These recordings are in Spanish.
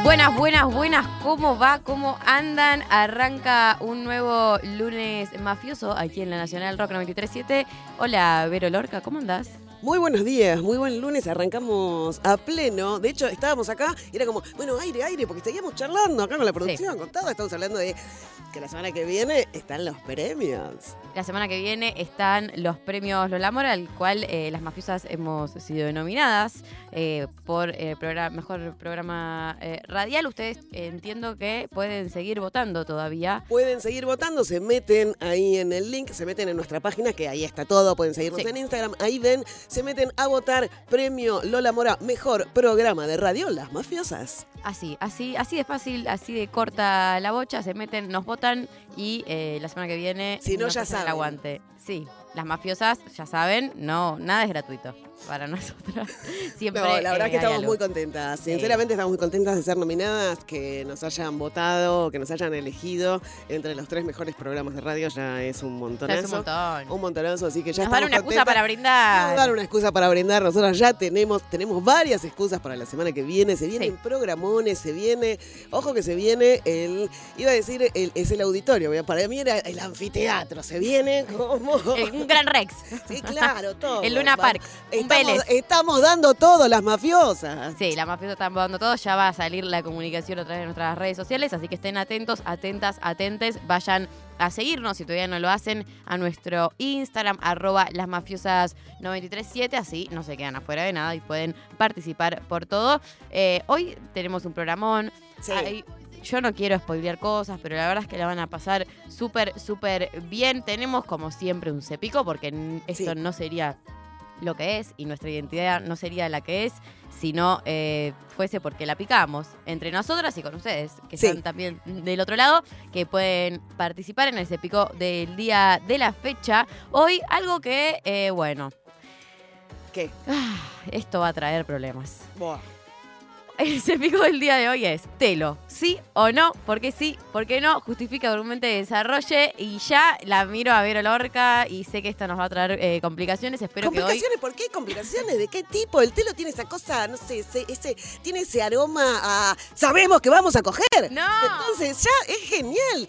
Buenas, buenas, buenas. ¿Cómo va? ¿Cómo andan? Arranca un nuevo lunes mafioso aquí en la Nacional Rock 93.7. Hola, Vero Lorca, ¿cómo andás? Muy buenos días, muy buen lunes, arrancamos a pleno. De hecho, estábamos acá y era como, bueno, aire, porque seguíamos charlando acá con la producción, con todo. Estamos hablando de que la semana que viene están los premios. La semana que viene están los premios Lola Mora, al cual las mafiosas hemos sido nominadas por mejor programa radial. Ustedes entiendo que pueden seguir votando todavía. Pueden seguir votando, se meten ahí en el link, se meten en nuestra página, que ahí está todo, pueden seguirnos en Instagram, ahí ven, se meten a votar premio Lola Mora, mejor programa de radio, Las Mafiosas. Así de fácil, así de corta la bocha, se meten, nos votan y la semana que viene si no, nos ya hacen saben. El aguante. Sí, las mafiosas ya saben, no, nada es gratuito para nosotros. Siempre no, la verdad es que estamos algo. muy contentas. Sinceramente estamos muy contentas de ser nominadas, que nos hayan votado, que nos hayan elegido entre los 3 mejores programas de radio, ya es un montonazo. Ya es un montón. Un montonazo, así que ya nos dan una excusa para brindar. Nos dan una excusa para brindar. Nosotros ya tenemos varias excusas para la semana que viene. Se vienen programones, se viene, ojo que se viene es el auditorio. Para mí era el anfiteatro. Se viene como... Un gran Rex. Sí, claro, todo. El Luna Park. Estamos dando todo, las mafiosas. Sí, las mafiosas están dando todo. Ya va a salir la comunicación a través de nuestras redes sociales, así que estén atentos, atentas, atentes. Vayan a seguirnos, si todavía no lo hacen, a nuestro Instagram, @lasmafiosas937, así no se quedan afuera de nada y pueden participar por todo. Hoy tenemos un programón. Sí. Yo no quiero spoilear cosas, pero la verdad es que la van a pasar súper bien. Tenemos, como siempre, un cepico, porque esto no sería lo que es y nuestra identidad no sería la que es si no fuese porque la picamos entre nosotras y con ustedes, que están también del otro lado, que pueden participar en el cepico del día de la fecha. Hoy algo que, ¿Qué? Esto va a traer problemas. Buah. El cepico del día de hoy es Telo, ¿sí o no? ¿Por qué sí? ¿Por qué no? Justifica, argumente, desarrolle. Y ya la miro a Vero Lorca y sé que esto nos va a traer complicaciones. Espero que hoy... ¿Complicaciones? ¿Por qué complicaciones? ¿De qué tipo? El Telo tiene esa cosa, no sé, tiene ese aroma a... ¡Sabemos que vamos a coger! ¡No! Entonces ya es genial.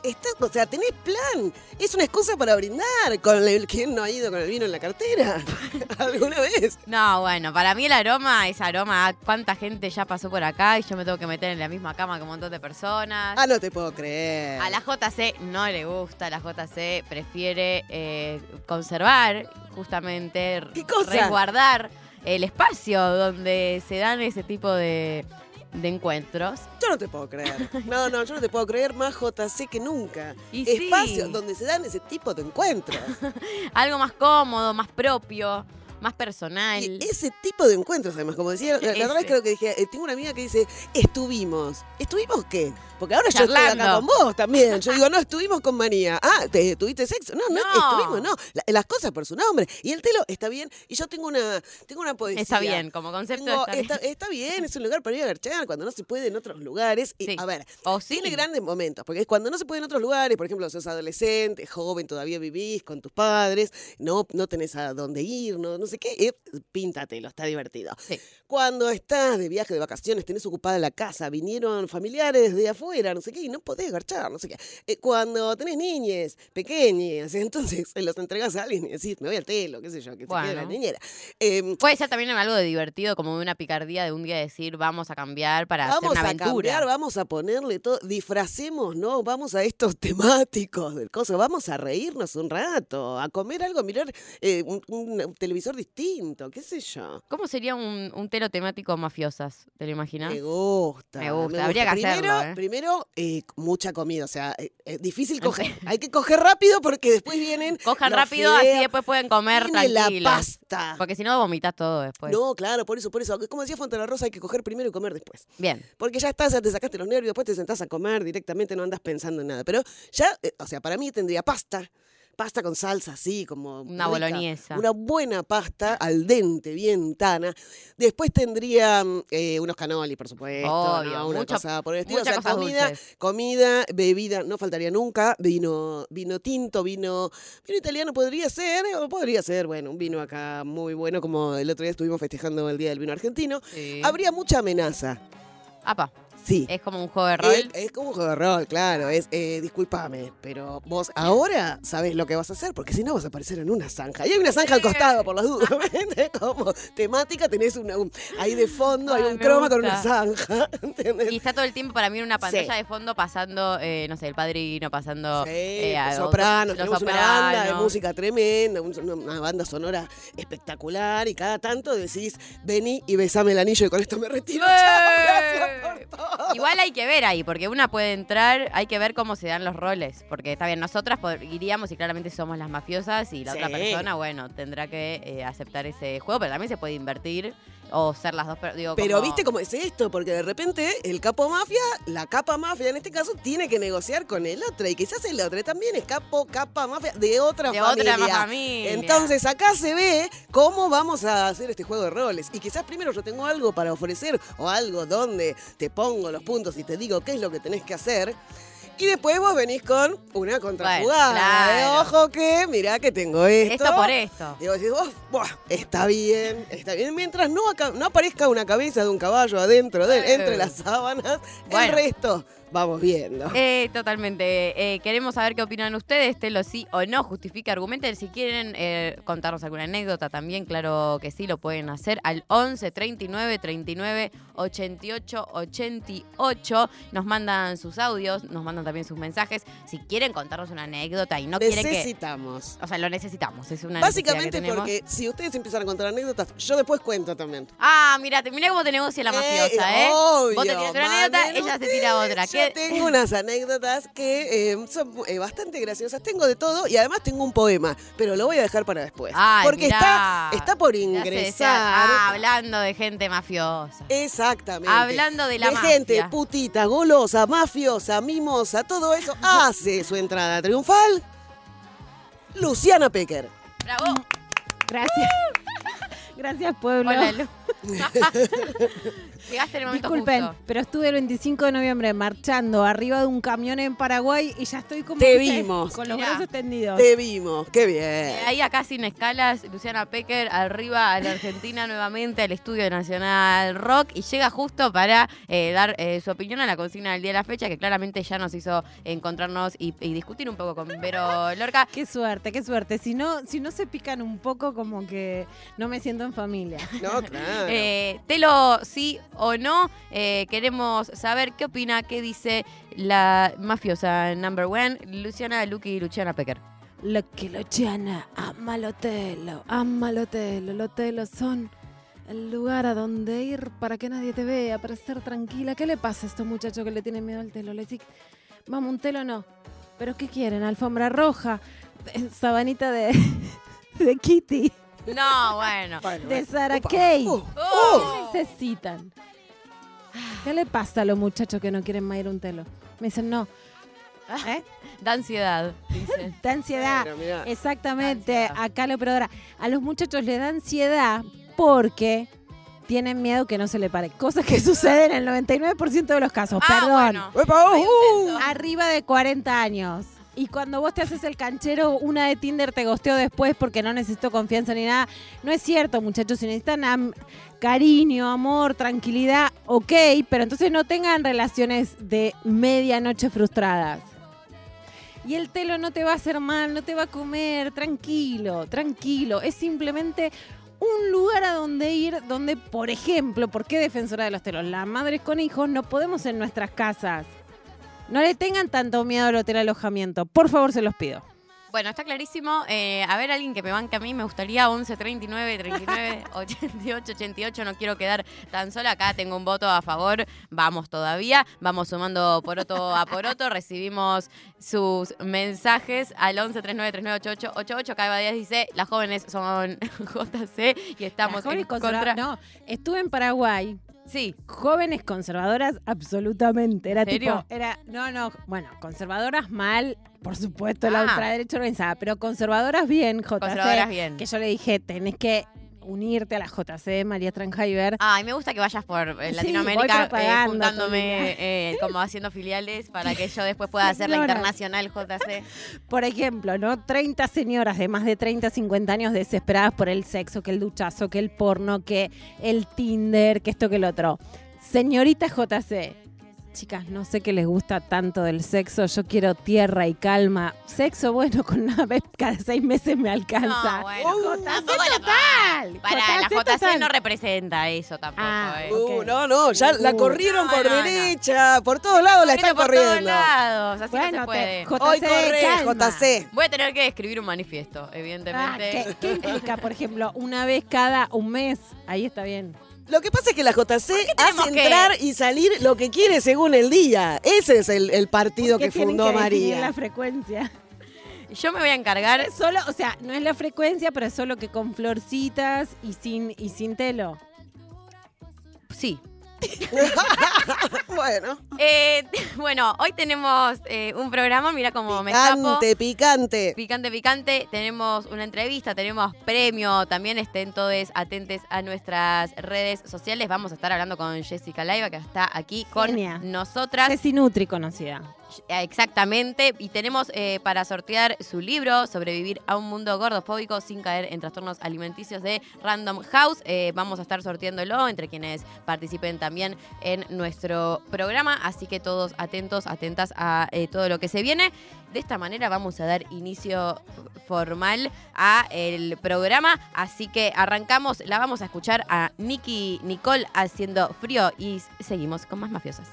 Tenés plan. Es una excusa para brindar. ¿Quién no ha ido con el vino en la cartera? ¿Alguna vez? No, bueno, para mí el aroma es aroma a cuánta gente ya pasó por acá y yo me tengo que meter en la misma cama que un montón de personas. No te puedo creer. A la JC no le gusta, la JC prefiere conservar, justamente, ¿Qué cosa? resguardar el espacio donde se dan ese tipo de encuentros. Yo no te puedo creer. No, yo no te puedo creer más JC que nunca. Y espacio sí. donde se dan ese tipo de encuentros. Algo más cómodo, más propio, más personal. Y ese tipo de encuentros, además, como decía, la verdad es que lo que dije, tengo una amiga que dice, ¿estuvimos qué? Porque ahora charlando. Yo estoy acá con vos también. Yo digo, no, estuvimos con María. ¿Tuviste sexo? No, estuvimos, no. Las cosas por su nombre. Y el Telo está bien. Y yo tengo una poesía. Está bien, como concepto Está bien, es un lugar para ir a garchar cuando no se puede en otros lugares. Sí. A ver, Sí. tiene grandes momentos, porque es cuando no se puede en otros lugares, por ejemplo, sos adolescente, joven, todavía vivís con tus padres, no tenés a dónde ir, no sé qué, píntatelo, está divertido. Sí. Cuando estás de viaje, de vacaciones, tenés ocupada la casa, vinieron familiares de afuera, no sé qué, y no podés garchar, no sé qué. Cuando tenés niñes pequeñas, entonces se los entregás a alguien y decís, me voy al Telo, qué sé yo, que se quede la niñera. Puede ser también algo de divertido, como de una picardía de un día decir, vamos a cambiar para hacer una aventura. Vamos a cambiar, vamos a ponerle todo, disfracemos, ¿no? Vamos a estos temáticos del coso, vamos a reírnos un rato, a comer algo, a mirar un televisor distinto, qué sé yo. ¿Cómo sería un Telo temático mafiosas? ¿Te lo imaginas? Me gusta. Habría que hacerlo. Primero, mucha comida, o sea, difícil coger. Hay que coger rápido porque después vienen... Cojan rápido, así después pueden comer tranquilos. tranquilos. La pasta. Porque si no vomitas todo después. No, claro, por eso. Como decía Fontana Rosa, hay que coger primero y comer después. Bien. Porque ya estás, ya te sacaste los nervios, después te sentás a comer directamente, no andas pensando en nada. Pero ya, para mí tendría pasta con salsa, así como... Una rica, boloñesa. Una buena pasta, al dente, bien tana. Después tendría unos canoli, por supuesto. Obvio, ¿no? Una cosa por el estilo. O sea, cosas dulces. comida, bebida, no faltaría nunca. Vino tinto, vino italiano podría ser, bueno, un vino acá muy bueno, como el otro día estuvimos festejando el Día del Vino Argentino. Sí. Habría mucha amenaza. Apa. Sí. Es como un juego de rol. Es como un juego de rol, claro. Discúlpame, pero vos ahora sabés lo que vas a hacer, porque si no vas a aparecer en una zanja. Y hay una zanja al costado, por las dudas. Como temática tenés ahí de fondo, hay un croma con una zanja. ¿Entendés? Y está todo el tiempo para mí en una pantalla Sí. de fondo pasando, no sé, El Padrino, pasando... Los Sopranos, tenemos una banda de Sopranos. música tremenda, una banda sonora espectacular, y cada tanto decís, vení y besame el anillo y con esto me retiro. Chao, gracias por todo. Igual hay que ver ahí, porque una puede entrar, hay que ver cómo se dan los roles, porque está bien, nosotras iríamos y claramente somos las mafiosas y la otra Sí. persona, bueno, tendrá que aceptar ese juego, pero también se puede invertir o ser las dos, digo, Pero como- viste cómo es esto, porque de repente el capo mafia, la capa mafia en este caso, tiene que negociar con el otro, y quizás el otro también es capa mafia de otra de familia. otra familia. Entonces acá se ve cómo vamos a hacer este juego de roles. Y quizás primero yo tengo algo para ofrecer o algo donde te pongo los puntos y te digo qué es lo que tenés que hacer. Y después vos venís con una contrajugada. claro. Ojo que, mirá que tengo esto. Esto por esto. Y vos decís, "Buah, está bien. Mientras no aparezca una cabeza de un caballo adentro, entre las sábanas, Bueno. el resto vamos viendo. Totalmente. Queremos saber qué opinan ustedes, Telo sí o no, justifica, argumenten. Si quieren contarnos alguna anécdota también, claro que sí, lo pueden hacer al 11 39 39 88 88. Nos mandan sus audios, nos mandan también sus mensajes. Si quieren contarnos una anécdota y no quieren que... Necesitamos. O sea, lo necesitamos, es una Básicamente necesidad que tenemos. porque si ustedes empiezan a contar anécdotas, yo después cuento también. Ah, mira cómo te negocia la mafiosa, ¿eh? Obvio, Vos te tiras una anécdota, ella se tira otra. Yo tengo unas anécdotas que son bastante graciosas. Tengo de todo y además tengo un poema, pero lo voy a dejar para después. Ay, porque mirá. está por Ya se ingresar. decía, hablando de gente mafiosa. Exactamente. Hablando de la gente mafia. putita, golosa, mafiosa, mimosa, todo eso hace su entrada triunfal. Luciana Pecker. ¡Bravo! Gracias. Gracias, pueblo. Hola, Lu. Llegaste en el momento Disculpen, justo. pero estuve el 25 de noviembre marchando arriba de un camión en Paraguay y ya estoy como Te ¿viste? vimos. Con los Mirá. brazos tendidos. Te vimos, qué bien. Ahí acá sin escalas, Luciana Pecker arriba a la Argentina nuevamente al Estudio Nacional Rock y llega justo para dar su opinión a la consigna del día de la fecha, que claramente ya nos hizo encontrarnos y discutir un poco con Vero Lorca. Qué suerte, qué suerte. Si no se pican un poco, como que no me siento en familia. No, claro. Telo, sí o no, queremos saber qué opina, qué dice la mafiosa number one, Luciana Luciana Pecker. Lo que Luciana ama los telos. Los telos son el lugar a donde ir para que nadie te vea, para estar tranquila. ¿Qué le pasa a estos muchachos que le tienen miedo al telo? Le decís, vamos, un telo no. ¿Pero qué quieren? ¿Alfombra roja? ¿Sabanita de Kitty? No, bueno. Bueno, De Sarah Opa. Kay. Oh. ¿Qué necesitan? ¿Qué le pasa a los muchachos que no quieren más ir a un telo? Me dicen, no. ¿Eh? Da ansiedad, dicen. Da ansiedad. Pero mirá, Exactamente. Ansiedad. Acá la operadora. A los muchachos les da ansiedad porque tienen miedo que no se le pare. Cosas que suceden en el 99% de los casos. Perdón. Bueno. ¡Epa! Hay un censo. Arriba de 40 años. Y cuando vos te haces el canchero, una de Tinder te gosteó después porque no necesito confianza ni nada. No es cierto, muchachos. Si necesitan cariño, amor, tranquilidad, ok. Pero entonces no tengan relaciones de medianoche frustradas. Y el telo no te va a hacer mal, no te va a comer. Tranquilo, tranquilo. Es simplemente un lugar a donde ir, donde, por ejemplo, ¿por qué defensora de los telos? Las madres con hijos no podemos en nuestras casas. No le tengan tanto miedo al hotel alojamiento. Por favor, se los pido. Bueno, está clarísimo. A ver, alguien que me banque a mí, me gustaría 11 39 39 88 88. No quiero quedar tan sola. Acá tengo un voto a favor. Vamos todavía. Vamos sumando poroto a poroto. Recibimos sus mensajes al 11 39 39 88 88. Cada día dice, las jóvenes son JC y estamos Las jóvenes en contra. No, estuve en Paraguay. Sí. Jóvenes conservadoras, absolutamente. Era ¿En serio? tipo, bueno, conservadoras mal, por supuesto, la ultraderecha organizada, pero conservadoras bien, JC. Conservadoras bien. Que yo le dije, tenés que unirte a la JC, María Tranjaiber. Ay, me gusta que vayas por Sí, Latinoamérica voy propaganda juntándome como haciendo filiales para que yo después pueda hacer la Señora. internacional JC. Por ejemplo, ¿no? 30 señoras de más de 30, 50 años desesperadas por el sexo, que el duchazo, que el porno, que el Tinder, que esto, que el otro. Señorita JC, Chicas, no sé qué les gusta tanto del sexo. Yo quiero tierra y calma. Sexo, bueno, con una vez cada 6 meses me alcanza. No, bueno, JC tampoco total. la JC JC total. no representa eso tampoco. Ok. No, ya la corrieron No, por no, no. derecha, por todos lados la están por todos corriendo. lados, así no se Bueno, puede. Hoy corre, calma. JC. Voy a tener que escribir un manifiesto, evidentemente. ¿Qué implica, por ejemplo, una vez cada un mes? Ahí está bien. Lo que pasa es que la JC tenemos hace que- entrar y salir lo que quiere según el día. Ese es el partido ¿Qué que tienen fundó que definir María. la frecuencia? Yo me voy a encargar. Solo, o sea, no es la frecuencia, pero es solo que con florcitas y sin telo. Sí. Bueno, Bueno, hoy tenemos un programa, mira cómo me escapo. picante. Picante. Tenemos una entrevista, tenemos premio. También estén todos atentes a nuestras redes sociales. Vamos a estar hablando con Jessica Laiva, que está aquí con Genia. nosotras. Ceci Nutri conocida. Exactamente. Y tenemos para sortear su libro, Sobrevivir a un mundo gordofóbico sin caer en trastornos alimenticios, de Random House. Vamos a estar sorteándolo entre quienes participen también en nuestro programa. Así que todos atentos, atentas a todo lo que se viene. De esta manera vamos a dar inicio formal a el programa. Así que arrancamos. La vamos a escuchar a Nicki Nicole haciendo Frío y seguimos con más mafiosas.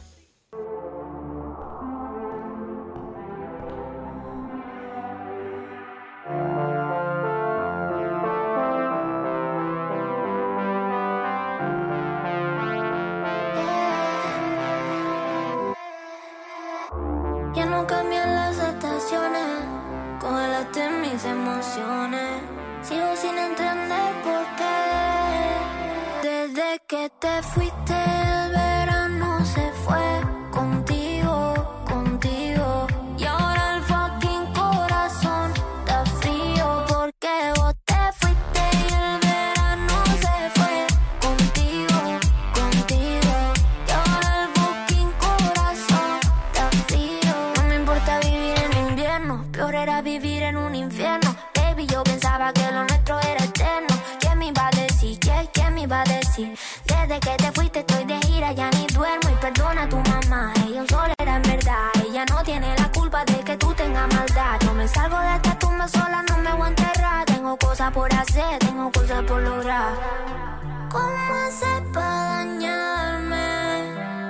Ya no cambian las estaciones, congelaste mis emociones. Sigo sin entender por qué. Desde que te fuiste el verano se fue contigo, contigo. Y ahora el fucking corazón está frío porque vos te fuiste y el verano se fue contigo, contigo. Y ahora el fucking corazón está frío. No me importa vivir en invierno, peor era vivir en un infierno. Baby, yo pensaba que lo nuestro era eterno. ¿Quién me iba a decir? ¿Quién me iba a decir? Desde que te fuiste estoy de gira, ya ni duermo. Y perdona a tu mamá, ella un sol era en verdad. Ella no tiene la culpa de que tú tengas maldad. No me salgo de esta tumba sola, no me voy a enterrar. Tengo cosas por hacer, tengo cosas por lograr. ¿Cómo haces para dañarme?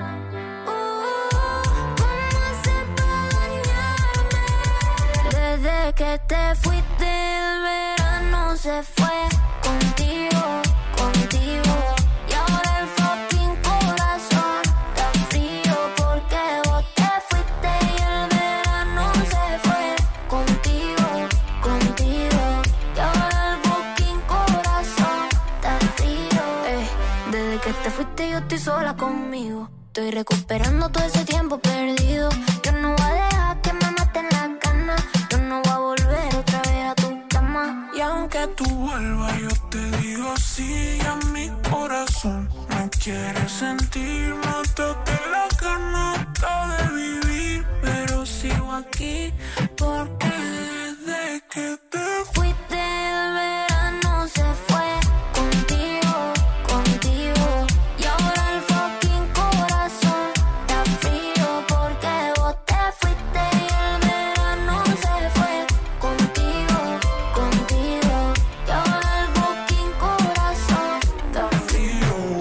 ¿Cómo haces para dañarme? Desde que te fuiste el verano se fue contigo, contigo. Y ahora el fucking corazón está frío porque vos te fuiste y el verano se fue contigo, contigo. Y ahora el fucking corazón está frío. Desde que te fuiste yo estoy sola conmigo. Estoy recuperando todo ese tiempo perdido. Yo no voy a dejar que me maten las ganas. Yo no voy a volver otra vez a tu cama. Y aunque tú vuelvas, yo te digo sí. A mi corazón me quiere sentir. Mátate la ganata de vivir. Pero sigo aquí porque desde que te Fuiste el verano se fue contigo, contigo. Y ahora el fucking corazón está frío porque vos te fuiste y el verano se fue contigo, contigo. Y ahora el fucking corazón está frío.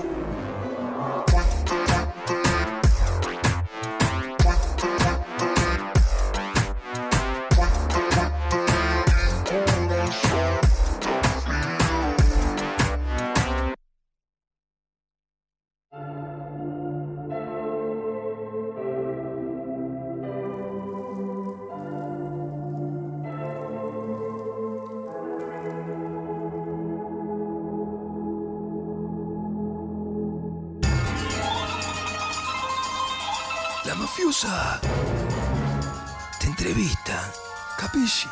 La mafiosa te entrevista, capisci?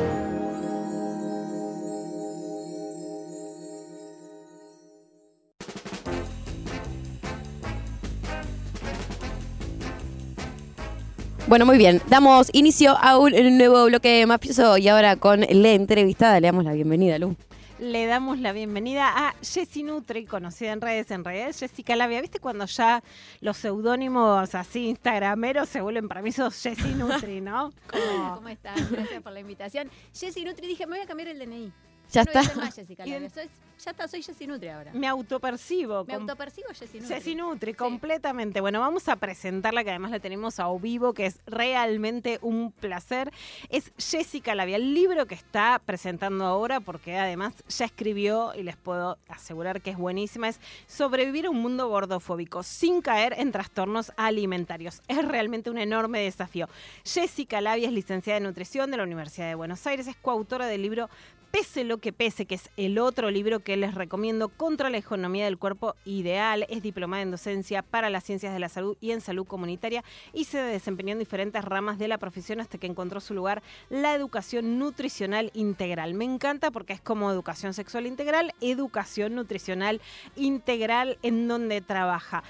Bueno, muy bien. Damos inicio a un nuevo bloque mafioso y ahora con la entrevistada le damos la bienvenida, Lu. Le damos la bienvenida a Jessy Nutri, conocida en redes, Jessica Labia. ¿Viste cuando ya los seudónimos así instagrameros se vuelven para mí sos Jessy Nutri, ¿no? ¿Cómo estás? Gracias por la invitación. Jessy Nutri, dije, me voy a cambiar el DNI. Ya no voy a está. ser más Jessica Labia. Soy Jessy Nutri ahora. Me autopercibo. Me autopercibo Jessy Nutri. Jessy Nutri, Sí. completamente. Bueno, vamos a presentarla, que además la tenemos a vivo, que es realmente un placer. Es Jessica Labia, el libro que está presentando ahora, porque además ya escribió, y les puedo asegurar que es buenísima, es Sobrevivir a un mundo gordofóbico sin caer en trastornos alimentarios. Es realmente un enorme desafío. Jessica Labia es licenciada en nutrición de la Universidad de Buenos Aires, es coautora del libro Pese lo que pese, que es el otro libro que les recomiendo, Contra la hegemonía del cuerpo ideal. Es diplomada en docencia para las ciencias de la salud y en salud comunitaria y se desempeñó en diferentes ramas de la profesión hasta que encontró su lugar la educación nutricional integral. Me encanta porque es como educación sexual integral, educación nutricional integral en donde trabaja.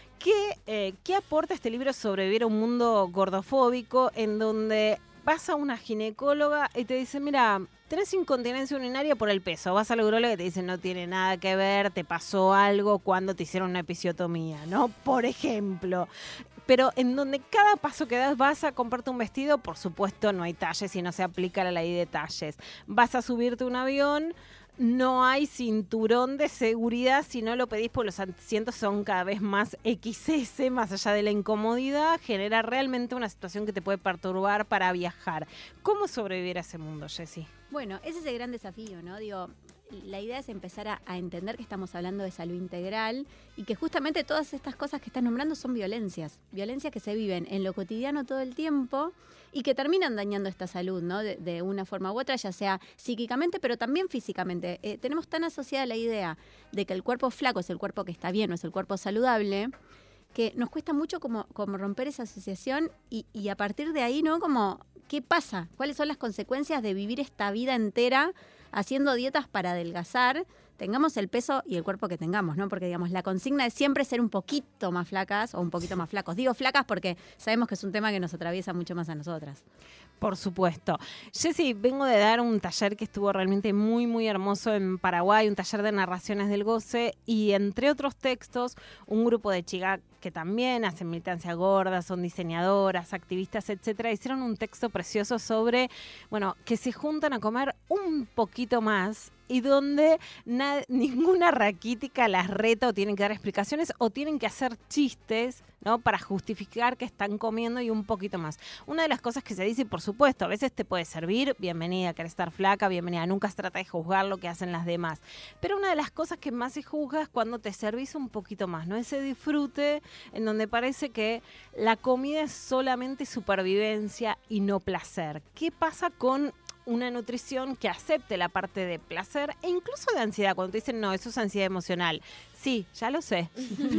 ¿Qué aporta este libro Sobrevivir a un mundo gordofóbico, en donde vas a una ginecóloga y te dice, mira, tenés incontinencia urinaria por el peso? Vas al urólogo y te dicen, no tiene nada que ver, te pasó algo cuando te hicieron una episiotomía, ¿no? Por ejemplo. Pero en donde cada paso que das, vas a comprarte un vestido, por supuesto no hay talles y no se aplica la ley de talles. Vas a subirte a un avión, no hay cinturón de seguridad si no lo pedís, porque los asientos son cada vez más XS, más allá de la incomodidad, genera realmente una situación que te puede perturbar para viajar. ¿Cómo sobrevivir a ese mundo, Jessy? Bueno, ese es el gran desafío, ¿no? Digo, la idea es empezar a entender que estamos hablando de salud integral y que justamente todas estas cosas que estás nombrando son violencias que se viven en lo cotidiano todo el tiempo y que terminan dañando esta salud, ¿no? De una forma u otra, ya sea psíquicamente, pero también físicamente. Tenemos tan asociada la idea de que el cuerpo flaco es el cuerpo que está bien, no es el cuerpo saludable, que nos cuesta mucho como romper esa asociación y a partir de ahí, ¿no? Como, ¿qué pasa? ¿Cuáles son las consecuencias de vivir esta vida entera haciendo dietas para adelgazar? Tengamos el peso y el cuerpo que tengamos, ¿no? Porque, digamos, la consigna es siempre ser un poquito más flacas o un poquito más flacos. Digo flacas porque sabemos que es un tema que nos atraviesa mucho más a nosotras. Por supuesto. Jessy, vengo de dar un taller que estuvo realmente muy, muy hermoso en Paraguay, un taller de narraciones del goce, y entre otros textos, un grupo de chicas que también hacen militancia gorda, son diseñadoras, activistas, etcétera, hicieron un texto precioso sobre, bueno, que se juntan a comer un poquito más y donde ninguna raquítica las reta o tienen que dar explicaciones o tienen que hacer chistes, ¿no? Para justificar que están comiendo y un poquito más. Una de las cosas que se dice, y por supuesto, a veces te puede servir, bienvenida, querés estar flaca, bienvenida, nunca se trata de juzgar lo que hacen las demás. Pero una de las cosas que más se juzga es cuando te servís un poquito más, ¿no? Ese disfrute en donde parece que la comida es solamente supervivencia y no placer. ¿Qué pasa con una nutrición que acepte la parte de placer e incluso de ansiedad? Cuando te dicen, no, eso es ansiedad emocional. Sí, ya lo sé.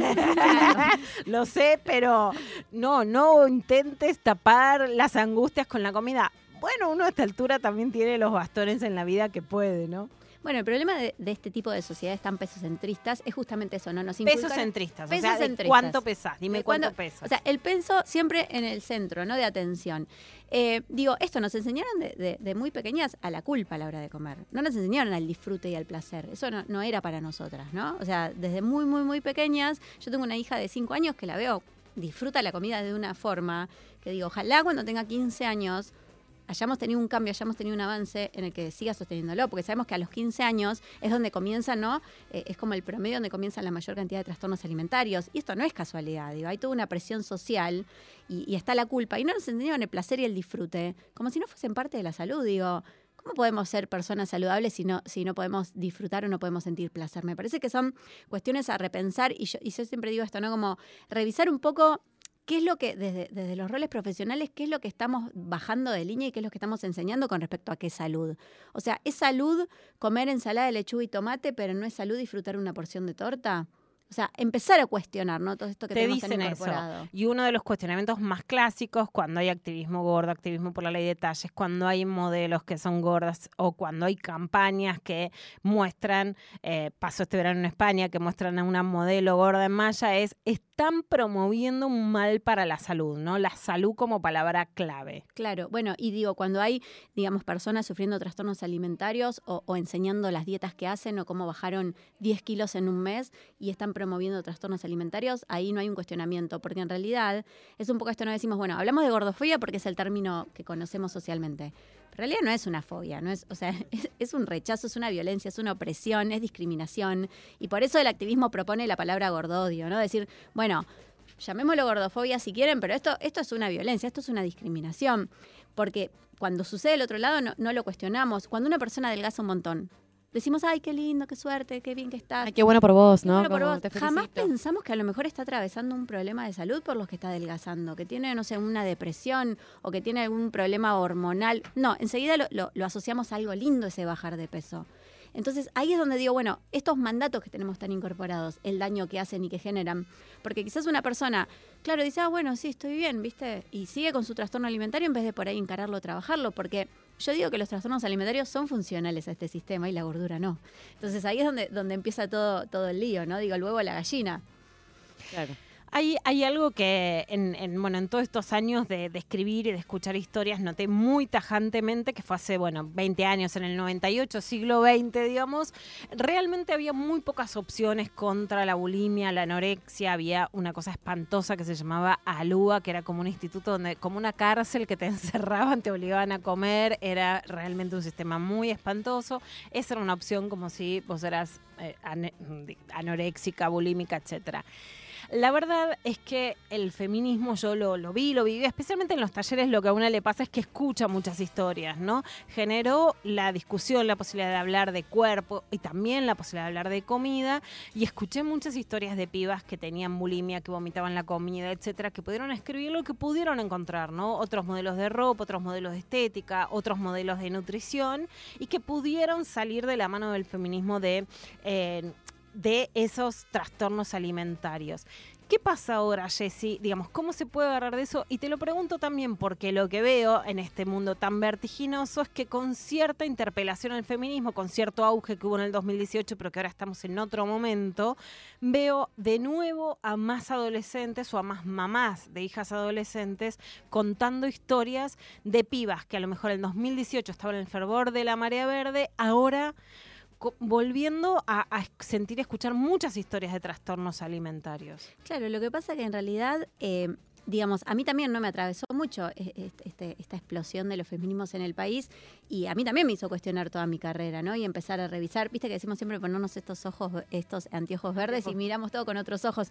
Lo sé, pero no intentes tapar las angustias con la comida. Bueno, uno a esta altura también tiene los bastones en la vida que puede, ¿no? Bueno, el problema de este tipo de sociedades tan pesocentristas es justamente eso, ¿no? Nos inculcan Pesocentristas, pesos o sea, ¿de centristas. cuánto pesás? Dime ¿De cuánto pesas. O sea, el peso siempre en el centro, ¿no? De atención. Digo, esto nos enseñaron de muy pequeñas a la culpa a la hora de comer. No nos enseñaron al disfrute y al placer. Eso no era para nosotras, ¿no? O sea, desde muy, muy, muy pequeñas, yo tengo una hija de 5 años que la veo, disfruta la comida de una forma que digo, ojalá cuando tenga 15 años hayamos tenido un cambio, hayamos tenido un avance en el que siga sosteniéndolo, porque sabemos que a los 15 años es donde comienzan, ¿no? Es como el promedio donde comienzan la mayor cantidad de trastornos alimentarios. Y esto no es casualidad, digo, hay toda una presión social y está la culpa. Y no nos enseñaron el placer y el disfrute, como si no fuesen parte de la salud, digo. ¿Cómo podemos ser personas saludables si no podemos disfrutar o no podemos sentir placer? Me parece que son cuestiones a repensar y yo siempre digo esto, ¿no? Como revisar un poco qué es lo que, desde los roles profesionales, qué es lo que estamos bajando de línea y qué es lo que estamos enseñando con respecto a qué salud. O sea, ¿es salud comer ensalada de lechuga y tomate, pero no es salud disfrutar una porción de torta? O sea, empezar a cuestionar, ¿no? Todo esto que Te tenemos tan dicen incorporado. eso. Y uno de los cuestionamientos más clásicos, cuando hay activismo gordo, activismo por la ley de talles, cuando hay modelos que son gordas o cuando hay campañas que muestran, pasó este verano en España, que muestran a una modelo gorda en malla, están promoviendo un mal para la salud, ¿no? La salud como palabra clave. Claro, bueno, y digo, cuando hay, digamos, personas sufriendo trastornos alimentarios o enseñando las dietas que hacen o cómo bajaron 10 kilos en un mes y están promoviendo trastornos alimentarios, ahí no hay un cuestionamiento, porque en realidad es un poco esto, no decimos, bueno, hablamos de gordofobia porque es el término que conocemos socialmente. Pero en realidad no es una fobia, no es, o sea, es un rechazo, es una violencia, es una opresión, es discriminación, y por eso el activismo propone la palabra gordodio, ¿no? Decir, bueno, llamémoslo gordofobia si quieren, pero esto es una violencia, esto es una discriminación, porque cuando sucede del otro lado no lo cuestionamos. Cuando una persona adelgaza un montón, decimos, ay, qué lindo, qué suerte, qué bien que estás. Ay, qué bueno por vos, Qué ¿no? bueno por Como vos. te Jamás felicito. pensamos que a lo mejor está atravesando un problema de salud por los que está adelgazando, que tiene, no sé, una depresión o que tiene algún problema hormonal. No, enseguida lo asociamos a algo lindo ese bajar de peso. Entonces ahí es donde digo, bueno, estos mandatos que tenemos tan incorporados, el daño que hacen y que generan, porque quizás una persona, claro, dice, bueno, sí, estoy bien, ¿viste? Y sigue con su trastorno alimentario en vez de por ahí encararlo, trabajarlo, porque yo digo que los trastornos alimentarios son funcionales a este sistema y la gordura no. Entonces ahí es donde empieza todo el lío, ¿no? Digo, el huevo a la gallina. Claro. Hay algo que en todos estos años de escribir y de escuchar historias noté muy tajantemente, que fue hace, 20 años, en el 98, siglo XX, digamos, realmente había muy pocas opciones contra la bulimia, la anorexia. Había una cosa espantosa que se llamaba ALUA, que era como un instituto, como una cárcel que te encerraban, te obligaban a comer, era realmente un sistema muy espantoso. Esa era una opción como si vos eras anoréxica, bulímica, etcétera. La verdad es que el feminismo yo lo viví, especialmente en los talleres. Lo que a una le pasa es que escucha muchas historias, ¿no? Generó la discusión, la posibilidad de hablar de cuerpo y también la posibilidad de hablar de comida, y escuché muchas historias de pibas que tenían bulimia, que vomitaban la comida, etcétera, que pudieron escribir lo que pudieron encontrar, ¿no? Otros modelos de ropa, otros modelos de estética, otros modelos de nutrición, y que pudieron salir de la mano del feminismo de esos trastornos alimentarios. ¿Qué pasa ahora, Jessy? Digamos, ¿cómo se puede agarrar de eso? Y te lo pregunto también porque lo que veo en este mundo tan vertiginoso es que con cierta interpelación al feminismo, con cierto auge que hubo en el 2018, pero que ahora estamos en otro momento, veo de nuevo a más adolescentes o a más mamás de hijas adolescentes contando historias de pibas que a lo mejor en el 2018 estaban en el fervor de la marea verde, ahora volviendo a sentir y escuchar muchas historias de trastornos alimentarios. Claro, lo que pasa que en realidad, digamos, a mí también no me atravesó mucho esta explosión de los feminismos en el país, y a mí también me hizo cuestionar toda mi carrera, ¿no? Y empezar a revisar, viste que decimos siempre ponernos estos anteojos verdes y miramos todo con otros ojos.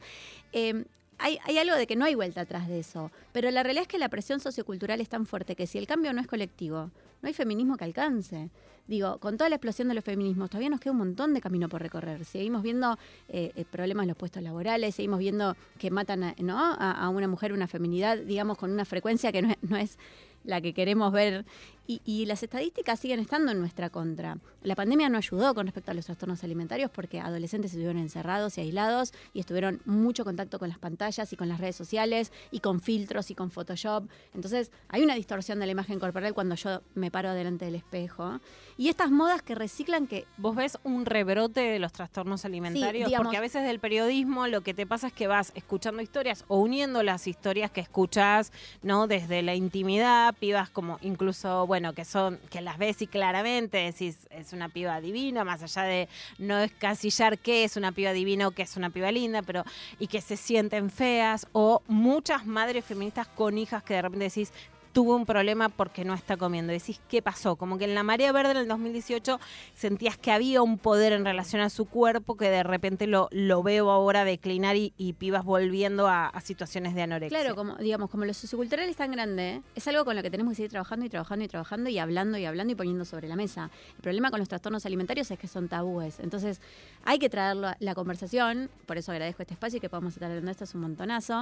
Hay algo de que no hay vuelta atrás de eso, pero la realidad es que la presión sociocultural es tan fuerte que si el cambio no es colectivo, no hay feminismo que alcance. Digo, con toda la explosión de los feminismos, todavía nos queda un montón de camino por recorrer. Seguimos viendo problemas en los puestos laborales, seguimos viendo que matan a una mujer, una feminidad, digamos, con una frecuencia que no es la que queremos ver. Y las estadísticas siguen estando en nuestra contra. La pandemia no ayudó con respecto a los trastornos alimentarios porque adolescentes estuvieron encerrados y aislados y estuvieron mucho contacto con las pantallas y con las redes sociales y con filtros y con Photoshop. Entonces hay una distorsión de la imagen corporal cuando yo me paro delante del espejo. Y estas modas que reciclan que... ¿Vos ves un rebrote de los trastornos alimentarios? Sí, digamos, porque a veces del periodismo lo que te pasa es que vas escuchando historias o uniendo las historias que escuchás, ¿no? Desde la intimidad, pibas como incluso, que las ves y claramente decís, es una piba divina, más allá de no escasillar qué es una piba divina o qué es una piba linda, pero y que se sienten feas, o muchas madres feministas con hijas que de repente decís, tuvo un problema porque no está comiendo. Decís, ¿qué pasó? Como que en la marea verde en el 2018 sentías que había un poder en relación a su cuerpo que de repente lo veo ahora declinar y pibas volviendo a situaciones de anorexia. Claro, como lo sociocultural es tan grande, es algo con lo que tenemos que seguir trabajando y hablando y poniendo sobre la mesa. El problema con los trastornos alimentarios es que son tabúes. Entonces, hay que traerlo a la conversación, por eso agradezco este espacio y que podamos estar hablando de esto, es un montonazo.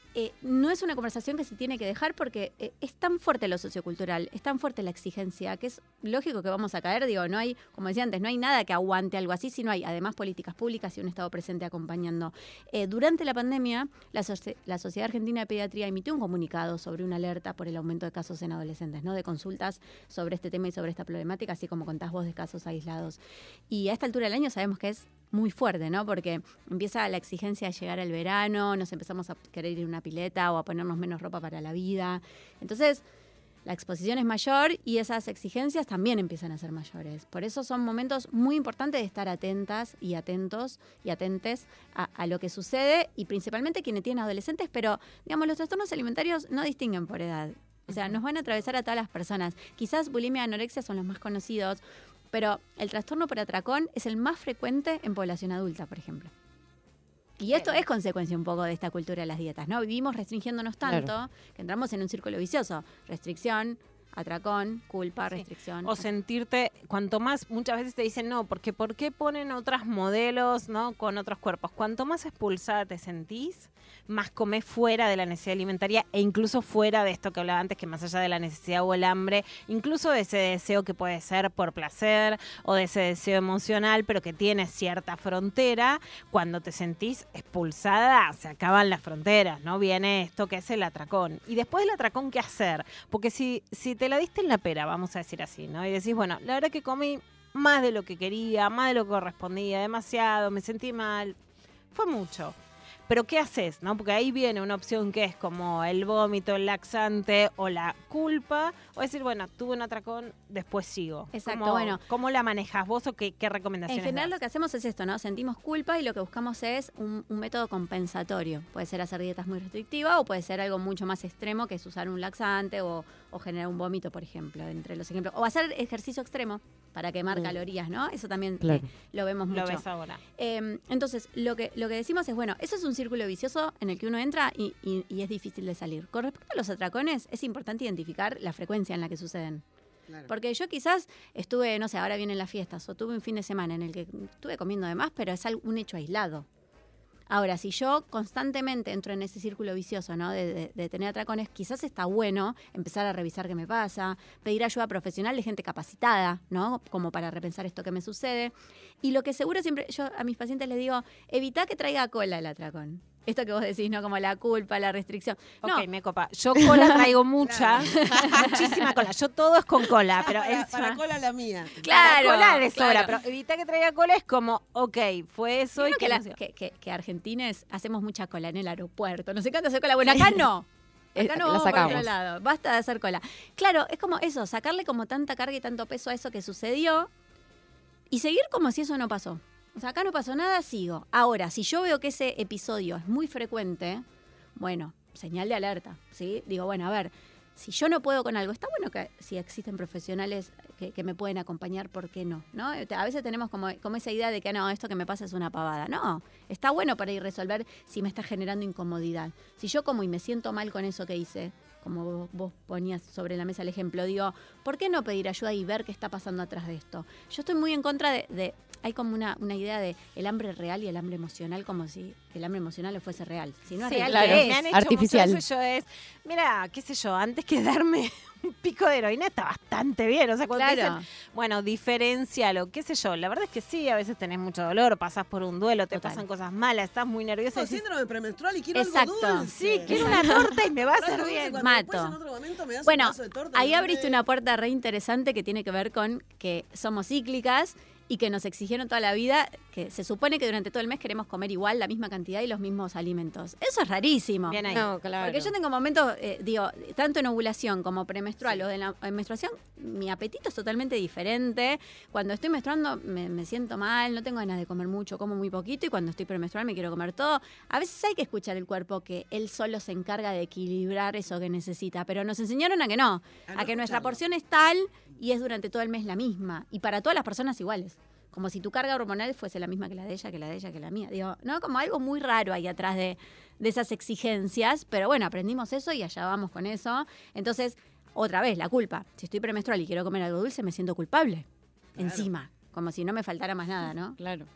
no es una conversación que se tiene que dejar porque es tan fuerte lo sociocultural, es tan fuerte la exigencia, que es lógico que vamos a caer. Digo, no hay, como decía antes, no hay nada que aguante algo así, sino hay además políticas públicas y un Estado presente acompañando. Durante la pandemia, la Sociedad Argentina de Pediatría emitió un comunicado sobre una alerta por el aumento de casos en adolescentes, ¿no? De consultas sobre este tema y sobre esta problemática, así como contás vos de casos aislados. Y a esta altura del año sabemos que es muy fuerte, ¿no? Porque empieza la exigencia de llegar al verano, nos empezamos a querer ir a una pileta o a ponernos menos ropa para la vida. Entonces, la exposición es mayor y esas exigencias también empiezan a ser mayores. Por eso son momentos muy importantes de estar atentas y atentos y atentes a lo que sucede, y principalmente quienes tienen adolescentes, pero, digamos, los trastornos alimentarios no distinguen por edad. O sea, nos van a atravesar a todas las personas. Quizás bulimia y anorexia son los más conocidos, pero el trastorno por atracón es el más frecuente en población adulta, por ejemplo. Y esto es consecuencia un poco de esta cultura de las dietas, ¿no? Vivimos restringiéndonos tanto que entramos en un círculo vicioso. Restricción, atracón, culpa, restricción. O sentirte, cuanto más, muchas veces te dicen, no, porque ¿por qué ponen otros modelos, no, con otros cuerpos? Cuanto más expulsada te sentís, más comés fuera de la necesidad alimentaria, e incluso fuera de esto que hablaba antes, que más allá de la necesidad o el hambre, incluso de ese deseo que puede ser por placer o de ese deseo emocional, pero que tiene cierta frontera. Cuando te sentís expulsada, se acaban las fronteras, ¿no? Viene esto que es el atracón. Y después del atracón, ¿qué hacer? Porque si te la diste en la pera, vamos a decir así, ¿no? Y decís, bueno, la verdad que comí más de lo que quería, más de lo que correspondía, demasiado, me sentí mal, fue mucho. Pero ¿qué haces, no? Porque ahí viene una opción que es como el vómito, el laxante o la culpa, o decir, bueno, tuve un atracón, después sigo. Exacto, bueno. ¿Cómo la manejas vos o qué recomendaciones En general das? lo que hacemos es esto, ¿no? Sentimos culpa y lo que buscamos es un método compensatorio. Puede ser hacer dietas muy restrictivas o puede ser algo mucho más extremo, que es usar un laxante o generar un vómito, por ejemplo, entre los ejemplos. O hacer ejercicio extremo para quemar calorías, ¿no? Eso también lo vemos mucho. Lo ves ahora. Entonces, lo que decimos es, bueno, eso es un círculo vicioso en el que uno entra y es difícil de salir. Con respecto a los atracones, es importante identificar la frecuencia en la que suceden. Claro. Porque yo quizás estuve, no sé, ahora vienen las fiestas, o tuve un fin de semana en el que estuve comiendo de más, pero es un hecho aislado. Ahora, si yo constantemente entro en ese círculo vicioso, ¿no? de tener atracones, quizás está bueno empezar a revisar qué me pasa, pedir ayuda profesional de gente capacitada, ¿no? Como para repensar esto que me sucede. Y lo que seguro siempre, yo a mis pacientes les digo, evita que traiga cola el atracón. Esto que vos decís, ¿no? Como la culpa, la restricción. No. Ok, me copa. Yo cola traigo mucha, muchísima cola. Yo todo es con cola, pero para cola la mía. Claro. Para cola de sobra, claro. pero evitar que traiga cola es como, ok, fue eso y que argentines hacemos mucha cola en el aeropuerto. Nos encanta hacer cola. Bueno, acá no. Acá no vamos por otro lado. Basta de hacer cola. Claro, es como eso, sacarle como tanta carga y tanto peso a eso que sucedió y seguir como si eso no pasó. O sea, acá no pasó nada, sigo. Ahora, si yo veo que ese episodio es muy frecuente, bueno, señal de alerta, ¿sí? Digo, bueno, a ver, si yo no puedo con algo, está bueno que si existen profesionales que me pueden acompañar, ¿por qué no? ¿No? A veces tenemos como esa idea de que no, esto que me pasa es una pavada. No, está bueno para ir a resolver si me está generando incomodidad. Si yo como y me siento mal con eso que hice, como vos ponías sobre la mesa el ejemplo, digo, ¿por qué no pedir ayuda y ver qué está pasando atrás de esto? Yo estoy muy en contra de hay como una idea de el hambre real y el hambre emocional, como si el hambre emocional no fuese real. Si no es real, claro, ¿qué Me es? han hecho artificial. mucho eso, yo es, mira, qué sé yo, antes que darme un pico de heroína está bastante bien. O sea, cuando te Claro. dicen, bueno, diferencialo, qué sé yo, la verdad es que sí, a veces tenés mucho dolor, pasás por un duelo, te Total. pasan cosas malas, estás muy nerviosa. No, y decís, síndrome premenstrual y quiero Exacto. algo dulce. sí, quiero una torta y me va a hacer Algo dulce, bien. cuando Mato. después en otro momento me das un Bueno, pedazo de torta, ahí no abriste sé. una puerta re interesante que tiene que ver con que somos cíclicas y que nos exigieron toda la vida, que se supone que durante todo el mes queremos comer igual, la misma cantidad y los mismos alimentos. Eso es rarísimo. Bien ahí. No, claro. Porque yo tengo momentos, tanto en ovulación como premenstrual o de la menstruación, mi apetito es totalmente diferente. Cuando estoy menstruando me siento mal, no tengo ganas de comer mucho, como muy poquito, y cuando estoy premenstrual me quiero comer todo. A veces hay que escuchar el cuerpo, que él solo se encarga de equilibrar eso que necesita, pero nos enseñaron a que no, a que nuestra escucharlo. porción es tal y es durante todo el mes la misma, y para todas las personas iguales. Como si tu carga hormonal fuese la misma que la de ella, que la de ella, que la mía. Digo, ¿no? Como algo muy raro ahí atrás de esas exigencias. Pero bueno, aprendimos eso y allá vamos con eso. Entonces, otra vez, la culpa. Si estoy premenstrual y quiero comer algo dulce, me siento culpable. Claro. Encima. Como si no me faltara más nada, ¿no? Claro.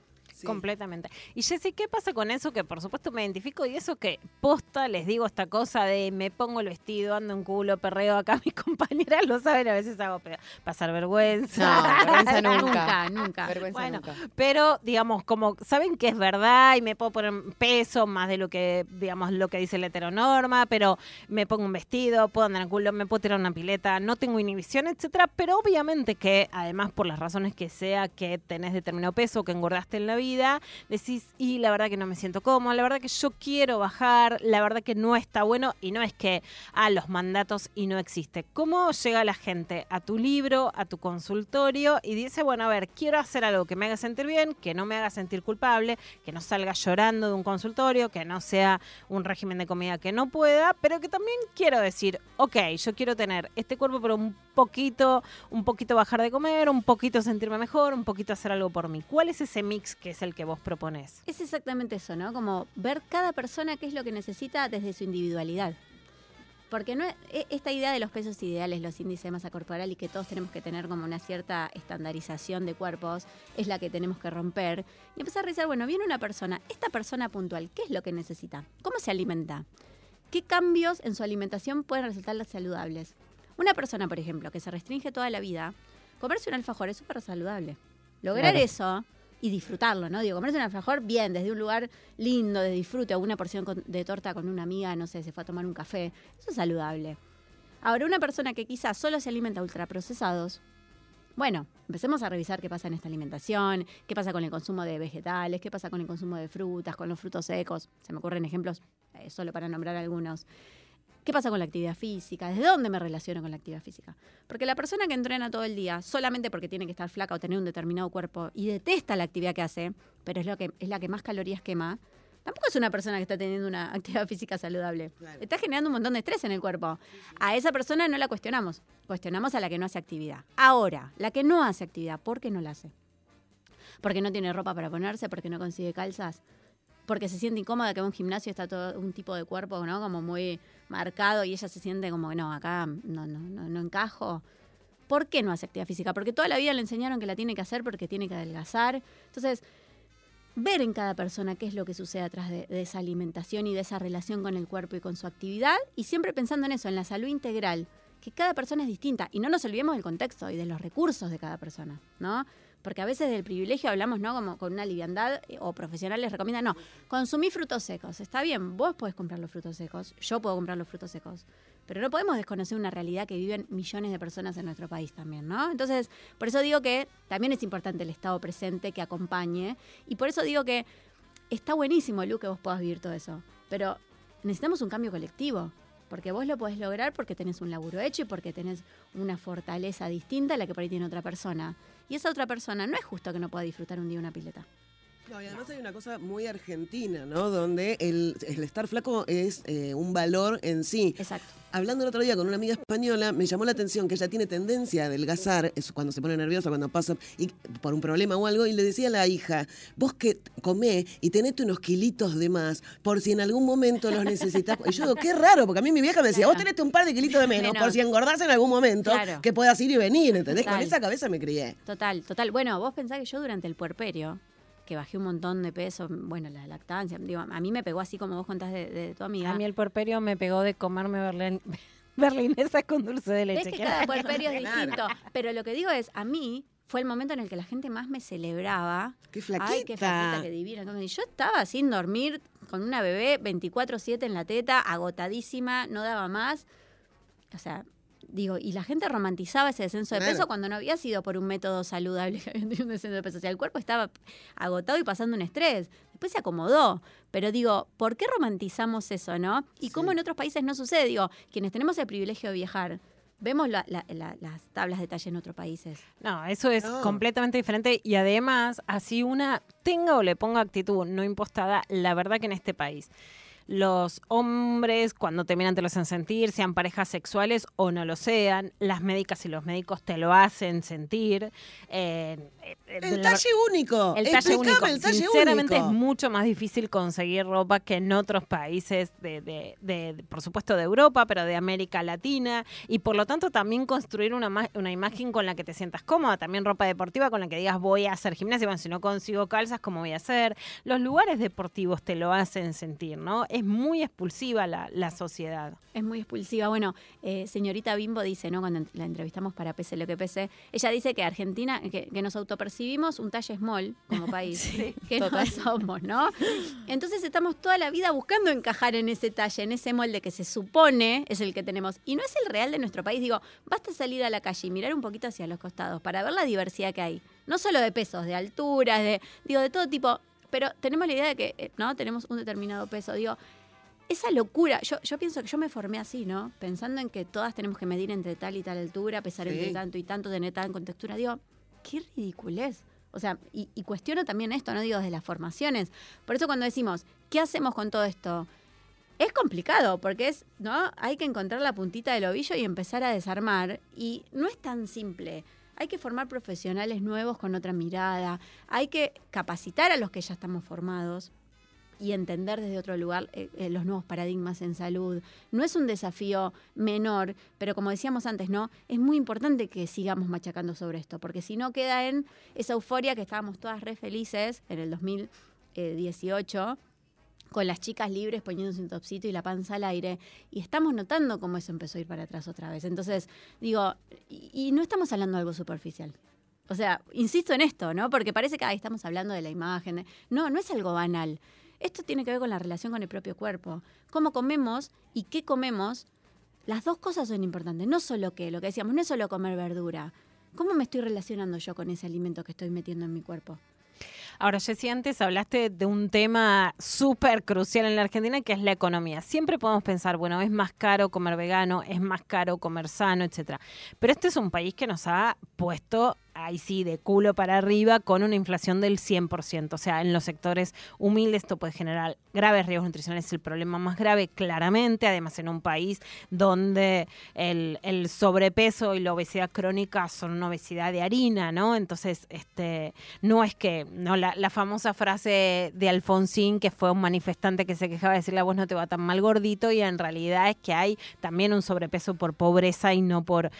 Sí. Completamente. Y Jessy, ¿qué pasa con eso que por supuesto me identifico y eso que posta les digo esta cosa de me pongo el vestido, ando en culo, perreo acá, mis compañeras lo saben, a veces hago pasar vergüenza. No, vergüenza nunca. Nunca, nunca. Vergüenza Bueno, nunca. pero digamos, como saben que es verdad y me puedo poner peso más de lo que, digamos, lo que dice la heteronorma, pero me pongo un vestido, puedo andar en culo, me puedo tirar una pileta, no tengo inhibición, etcétera, pero obviamente que además por las razones que sea que tenés determinado peso, que engordaste en la vida, decís, y la verdad que no me siento cómoda, la verdad que yo quiero bajar, la verdad que no está bueno, y no es que los mandatos y no existe. ¿Cómo llega la gente a tu libro, a tu consultorio y dice, bueno, a ver, quiero hacer algo que me haga sentir bien, que no me haga sentir culpable, que no salga llorando de un consultorio, que no sea un régimen de comida que no pueda, pero que también quiero decir, ok, yo quiero tener este cuerpo, pero un poquito bajar de comer, un poquito sentirme mejor, un poquito hacer algo por mí? ¿Cuál es ese mix que es el que vos proponés? Es exactamente eso, ¿no? Como ver cada persona qué es lo que necesita desde su individualidad. Porque no esta idea de los pesos ideales, los índices de masa corporal y que todos tenemos que tener como una cierta estandarización de cuerpos, es la que tenemos que romper. Y empezar a revisar, bueno, viene una persona, esta persona puntual, ¿qué es lo que necesita? ¿Cómo se alimenta? ¿Qué cambios en su alimentación pueden resultarle saludables? Una persona, por ejemplo, que se restringe toda la vida, comerse un alfajor es súper saludable. Lograr Claro. eso y disfrutarlo, ¿no? Digo, comerse un alfajor bien, desde un lugar lindo, de disfrute, o una porción de torta con una amiga, no sé, se fue a tomar un café. Eso es saludable. Ahora, una persona que quizás solo se alimenta ultraprocesados, bueno, empecemos a revisar qué pasa en esta alimentación, qué pasa con el consumo de vegetales, qué pasa con el consumo de frutas, con los frutos secos. Se me ocurren ejemplos solo para nombrar algunos. ¿Qué pasa con la actividad física? ¿Desde dónde me relaciono con la actividad física? Porque la persona que entrena todo el día solamente porque tiene que estar flaca o tener un determinado cuerpo y detesta la actividad que hace, pero es la que más calorías quema, tampoco es una persona que está teniendo una actividad física saludable. Claro. Está generando un montón de estrés en el cuerpo. A esa persona no la cuestionamos. Cuestionamos a la que no hace actividad. Ahora, la que no hace actividad, ¿por qué no la hace? Porque no tiene ropa para ponerse, porque no consigue calzas, porque se siente incómoda, que va a un gimnasio está todo un tipo de cuerpo, ¿no? Como muy marcado y ella se siente como, no, acá no encajo. ¿Por qué no hace actividad física? Porque toda la vida le enseñaron que la tiene que hacer porque tiene que adelgazar. Entonces, ver en cada persona qué es lo que sucede atrás de esa alimentación y de esa relación con el cuerpo y con su actividad, y siempre pensando en eso, en la salud integral, que cada persona es distinta. Y no nos olvidemos del contexto y de los recursos de cada persona, ¿no? Porque a veces del privilegio hablamos, ¿no? Como con una liviandad, o profesionales recomiendan, no, consumí frutos secos. Está bien, vos podés comprar los frutos secos, yo puedo comprar los frutos secos, pero no podemos desconocer una realidad que viven millones de personas en nuestro país también, ¿no? Entonces, por eso digo que también es importante el Estado presente, que acompañe, y por eso digo que está buenísimo, Lu, que vos puedas vivir todo eso, pero necesitamos un cambio colectivo. Porque vos lo podés lograr porque tenés un laburo hecho y porque tenés una fortaleza distinta a la que por ahí tiene otra persona. Y esa otra persona no es justo que no pueda disfrutar un día una pileta. No, y además hay una cosa muy argentina, ¿no? Donde el estar flaco es un valor en sí. Exacto. Hablando el otro día con una amiga española, me llamó la atención que ella tiene tendencia a adelgazar, es cuando se pone nerviosa, cuando pasa y, por un problema o algo, y le decía a la hija, vos que comé y tenete unos kilitos de más, por si en algún momento los necesitas. Y yo digo, qué raro, porque a mí mi vieja me decía, vos tenete un par de kilitos de menos, por si engordás en algún momento, Claro. que puedas ir y venir, ¿entendés? Total. Con esa cabeza me crié. Total. Bueno, vos pensás que yo durante el puerperio, que bajé un montón de peso, bueno, la lactancia, digo, a mí me pegó así como vos contás de tu amiga. A mí el puerperio me pegó de comerme berlinesa con dulce de leche. Ves que cada puerperio es distinto. Pero lo que digo es, a mí fue el momento en el que la gente más me celebraba. Qué flaquita. Ay, qué flaquita, qué divina. Y yo estaba sin dormir, con una bebé 24/7 en la teta, agotadísima, no daba más. O sea, digo, y la gente romantizaba ese descenso de Claro. peso cuando no había sido por un método saludable que había tenido un descenso de peso. O sea, el cuerpo estaba agotado y pasando un estrés. Después se acomodó. Pero digo, ¿por qué romantizamos eso, no? Y cómo en otros países no sucede. Digo, quienes tenemos el privilegio de viajar, vemos las tablas de talla en otros países. No, eso es No. completamente diferente y además, así una tenga o le ponga actitud no impostada, la verdad que en este país los hombres cuando terminan te lo hacen sentir, sean parejas sexuales o no lo sean, las médicas y los médicos te lo hacen sentir, El talle único. El talle Explícame único. el talle Sinceramente único. es mucho más difícil conseguir ropa que en otros países por supuesto, de Europa, pero de América Latina. Y por lo tanto también construir una imagen con la que te sientas cómoda. También ropa deportiva con la que digas voy a hacer gimnasia. Bueno, si no consigo calzas, ¿cómo voy a hacer? Los lugares deportivos te lo hacen sentir, ¿no? Es muy expulsiva la sociedad. Es muy expulsiva. Bueno, señorita Bimbo dice, ¿no? Cuando la entrevistamos para Pese lo que pese, ella dice que Argentina, que nos autopercibimos un talle small como país, Sí, que total. no somos, ¿no? Entonces estamos toda la vida buscando encajar en ese talle, en ese molde que se supone es el que tenemos. Y no es el real de nuestro país. Digo, basta salir a la calle y mirar un poquito hacia los costados para ver la diversidad que hay. No solo de pesos, de alturas, de todo tipo. Pero tenemos la idea de que, ¿no? Tenemos un determinado peso. Digo, esa locura, yo pienso que yo me formé así, ¿no? Pensando en que todas tenemos que medir entre tal y tal altura, pesar entre tanto y tanto, tener tan con textura. Digo, qué ridiculez. O sea, y cuestiono también esto, ¿no? Digo, de las formaciones. Por eso cuando decimos, ¿qué hacemos con todo esto? Es complicado, porque ¿no? Hay que encontrar la puntita del ovillo y empezar a desarmar. Y no es tan simple. Hay que formar profesionales nuevos con otra mirada. Hay que capacitar a los que ya estamos formados y entender desde otro lugar los nuevos paradigmas en salud. No es un desafío menor, pero como decíamos antes, ¿no? Es muy importante que sigamos machacando sobre esto, porque si no queda en esa euforia que estábamos todas re felices en el 2018, con las chicas libres poniéndose un topsito y la panza al aire, y estamos notando cómo eso empezó a ir para atrás otra vez. Entonces, digo, y no estamos hablando de algo superficial. O sea, insisto en esto, ¿no? Porque parece que estamos hablando de la imagen. No es algo banal. Esto tiene que ver con la relación con el propio cuerpo. Cómo comemos y qué comemos, las dos cosas son importantes. No solo lo que decíamos, no es solo comer verdura. ¿Cómo me estoy relacionando yo con ese alimento que estoy metiendo en mi cuerpo? Ahora, Jessy, antes hablaste de un tema súper crucial en la Argentina, que es la economía. Siempre podemos pensar, bueno, es más caro comer vegano, es más caro comer sano, etcétera. Pero este es un país que nos ha puesto, ahí sí, de culo para arriba, con una inflación del 100%. O sea, en los sectores humildes esto puede generar graves riesgos nutricionales. Es el problema más grave, claramente. Además, en un país donde el sobrepeso y la obesidad crónica son una obesidad de harina, ¿no? Entonces, no es que... no la famosa frase de Alfonsín, que fue un manifestante que se quejaba de decirle a vos no te va tan mal gordito, y en realidad es que hay también un sobrepeso por pobreza y no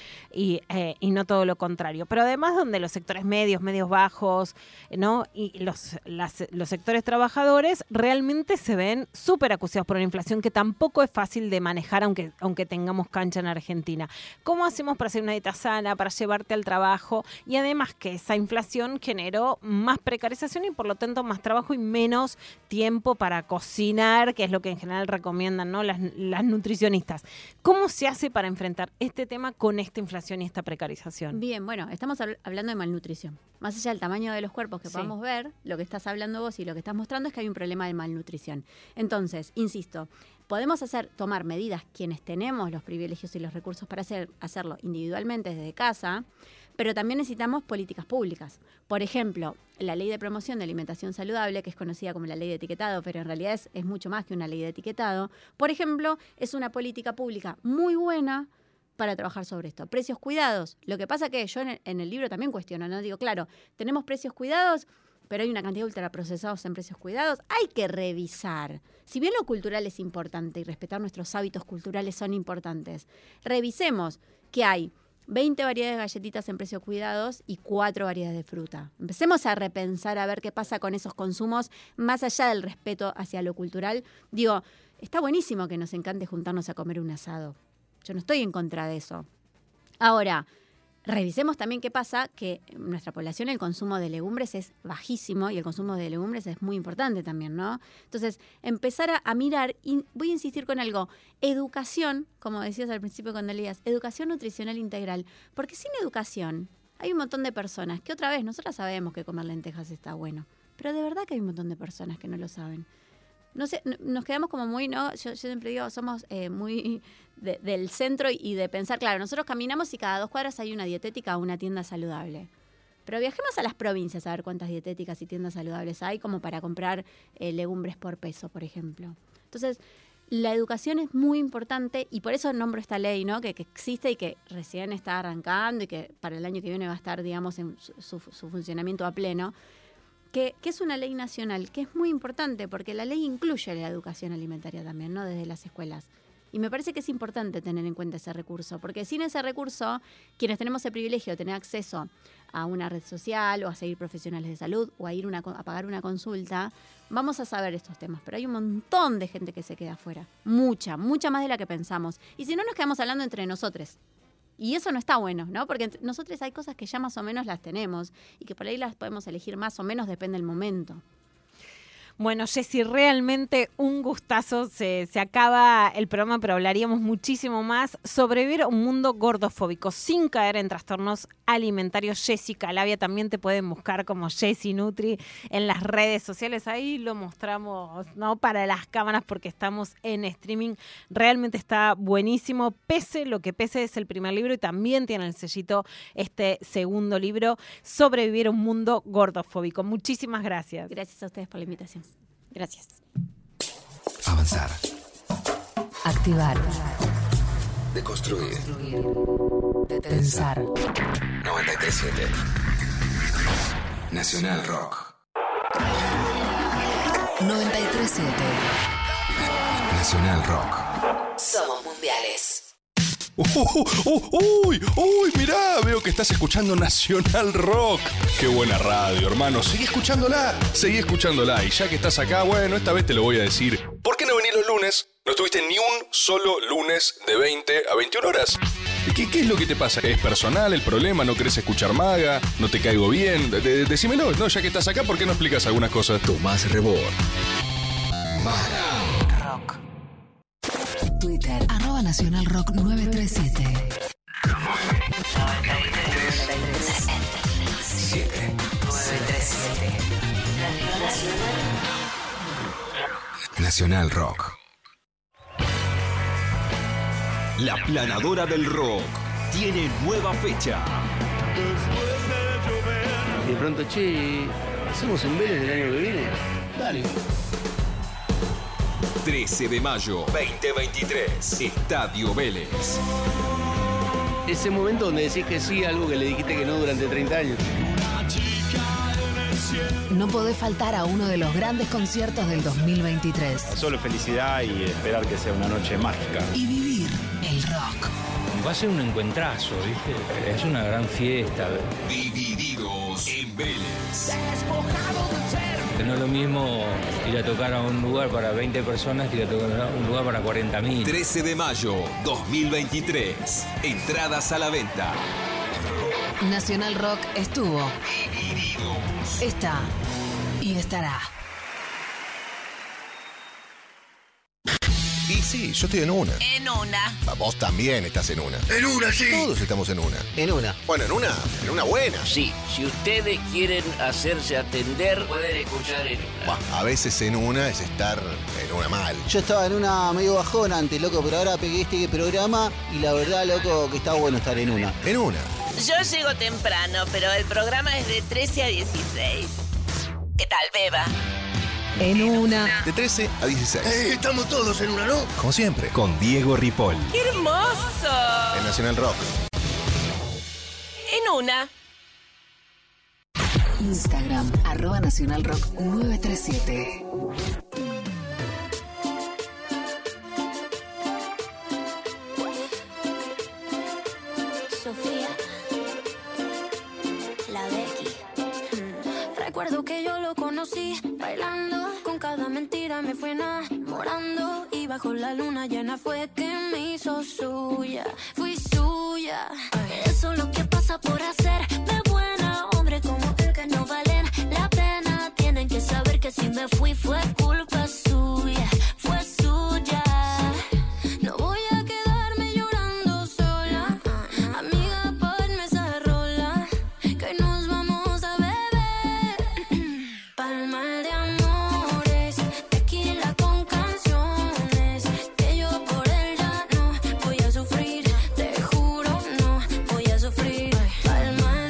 no todo lo contrario. Pero además donde los sectores medios bajos, ¿no? Y los sectores trabajadores realmente se ven súper acusados por una inflación que tampoco es fácil de manejar, aunque tengamos cancha en Argentina. ¿Cómo hacemos para hacer una dieta sana, para llevarte al trabajo? Y además que esa inflación generó más precarización y por lo tanto más trabajo y menos tiempo para cocinar, que es lo que en general recomiendan, ¿no? las nutricionistas. ¿Cómo se hace para enfrentar este tema con esta inflación y esta precarización? Bien, bueno, estamos hablando de malnutrición. Más allá del tamaño de los cuerpos que podamos ver, lo que estás hablando vos y lo que estás mostrando es que hay un problema de malnutrición. Entonces, insisto, podemos tomar medidas quienes tenemos los privilegios y los recursos para hacerlo individualmente desde casa, pero también necesitamos políticas públicas. Por ejemplo, la Ley de Promoción de Alimentación Saludable, que es conocida como la Ley de Etiquetado, pero en realidad es mucho más que una ley de etiquetado, por ejemplo, es una política pública muy buena para trabajar sobre esto. Precios cuidados. Lo que pasa que yo en el libro también cuestiono, ¿no? Digo, claro, tenemos precios cuidados, pero hay una cantidad de ultraprocesados en precios cuidados. Hay que revisar. Si bien lo cultural es importante y respetar nuestros hábitos culturales son importantes, revisemos que hay 20 variedades de galletitas en precios cuidados y 4 variedades de fruta. Empecemos a repensar a ver qué pasa con esos consumos más allá del respeto hacia lo cultural. Digo, está buenísimo que nos encante juntarnos a comer un asado. Yo no estoy en contra de eso. Ahora, revisemos también qué pasa, que en nuestra población el consumo de legumbres es bajísimo y el consumo de legumbres es muy importante también, ¿no? Entonces, empezar a mirar, y voy a insistir con algo, educación, como decías al principio cuando leías, educación nutricional integral, porque sin educación hay un montón de personas que otra vez, nosotras sabemos que comer lentejas está bueno, pero de verdad que hay un montón de personas que no lo saben. No sé, nos quedamos como muy, ¿no? Yo siempre digo, somos muy del centro y de pensar, claro, nosotros caminamos y cada 2 cuadras hay una dietética o una tienda saludable. Pero viajemos a las provincias a ver cuántas dietéticas y tiendas saludables hay como para comprar legumbres por peso, por ejemplo. Entonces, la educación es muy importante y por eso nombro esta ley, ¿no? Que existe y que recién está arrancando y que para el año que viene va a estar, digamos, en su funcionamiento a pleno, que es una ley nacional, que es muy importante porque la ley incluye la educación alimentaria también, ¿no? Desde las escuelas. Y me parece que es importante tener en cuenta ese recurso, porque sin ese recurso, quienes tenemos el privilegio de tener acceso a una red social o a seguir profesionales de salud o a ir a pagar una consulta, vamos a saber estos temas. Pero hay un montón de gente que se queda afuera. Mucha más de la que pensamos. Y si no, nos quedamos hablando entre nosotros. Y eso no está bueno, ¿no? Porque nosotros hay cosas que ya más o menos las tenemos y que por ahí las podemos elegir más o menos, depende del momento. Bueno, Jessy, realmente un gustazo. Se acaba el programa, pero hablaríamos muchísimo más. Sobrevivir a un mundo gordofóbico sin caer en trastornos alimentarios. Jessy Calavia, también te pueden buscar como Jessy Nutri en las redes sociales. Ahí lo mostramos, ¿no? Para las cámaras porque estamos en streaming. Realmente está buenísimo. Pese lo que pese, es el primer libro y también tiene el sellito este segundo libro, Sobrevivir a un mundo gordofóbico. Muchísimas gracias. Gracias a ustedes por la invitación. Gracias. Avanzar. Activar. Deconstruir. Pensar. 93.7 Nacional Rock. 93.7 Nacional Rock. Somos mundiales. ¡Uy! Mirá, veo que estás escuchando Nacional Rock. ¡Qué buena radio, hermano! Seguí escuchándola. Y ya que estás acá, bueno, esta vez te lo voy a decir. ¿Por qué no venís los lunes? No estuviste ni un solo lunes de 20 a 21 horas. ¿Qué es lo que te pasa? ¿Es personal el problema? ¿No querés escuchar Maga? ¿No te caigo bien? Decímelo, ¿no? Ya que estás acá, ¿por qué no explicas algunas cosas? Tomás Rebord. Maga. Rock. Twitter, @Nacional Rock 937. 937. Nacional Rock. La Planadora del Rock tiene nueva fecha. De pronto, che, ¿hacemos en Vélez el año que viene? Dale. 13 de mayo, 2023, Estadio Vélez. Ese momento donde decís que sí a algo que le dijiste que no durante 30 años. No podés faltar a uno de los grandes conciertos del 2023. Solo felicidad y esperar que sea una noche mágica. Y vivir el rock. Va a ser un encuentrazo, ¿viste? Es una gran fiesta. Divididos en Vélez. No es lo mismo ir a tocar a un lugar para 20 personas que ir a tocar a un lugar para 40.000. 13 de mayo, 2023. Entradas a la venta. Nacional Rock estuvo, Divididos. está y estará. Y sí, yo estoy en una. En una. Vos también estás en una. En una, sí. Todos estamos en una. En una. Bueno, en una buena. Sí, si ustedes quieren hacerse atender, pueden escuchar en una. Bah, a veces en una es estar en una mal. Yo estaba en una medio bajona antes, loco, pero ahora pegué este programa y la verdad, loco, que está bueno estar en una. En una. Yo llego temprano, pero el programa es de 13 a 16. ¿Qué tal, Beba? En una. De 13 a 16. Estamos todos en una, ¿no? Como siempre. Con Diego Ripoll. ¡Qué hermoso! En Nacional Rock. En una. Instagram, @Nacional Rock 937. Sofía, la Becky. Recuerdo que yo lo conocí bailando, con cada mentira me fue enamorando y bajo la luna llena fue que me hizo suya, fui suya. Eso es lo que pasa por hacerme buena, hombre como él que no valen la pena. Tienen que saber que si me fui fue culpa suya, fue suya. No voy a quedarme llorando sola, amiga, ponme esa rola, que hoy nos vamos a beber. Palma de amores, tequila con canciones, que yo por él ya no voy a sufrir, te juro no voy a sufrir. Palma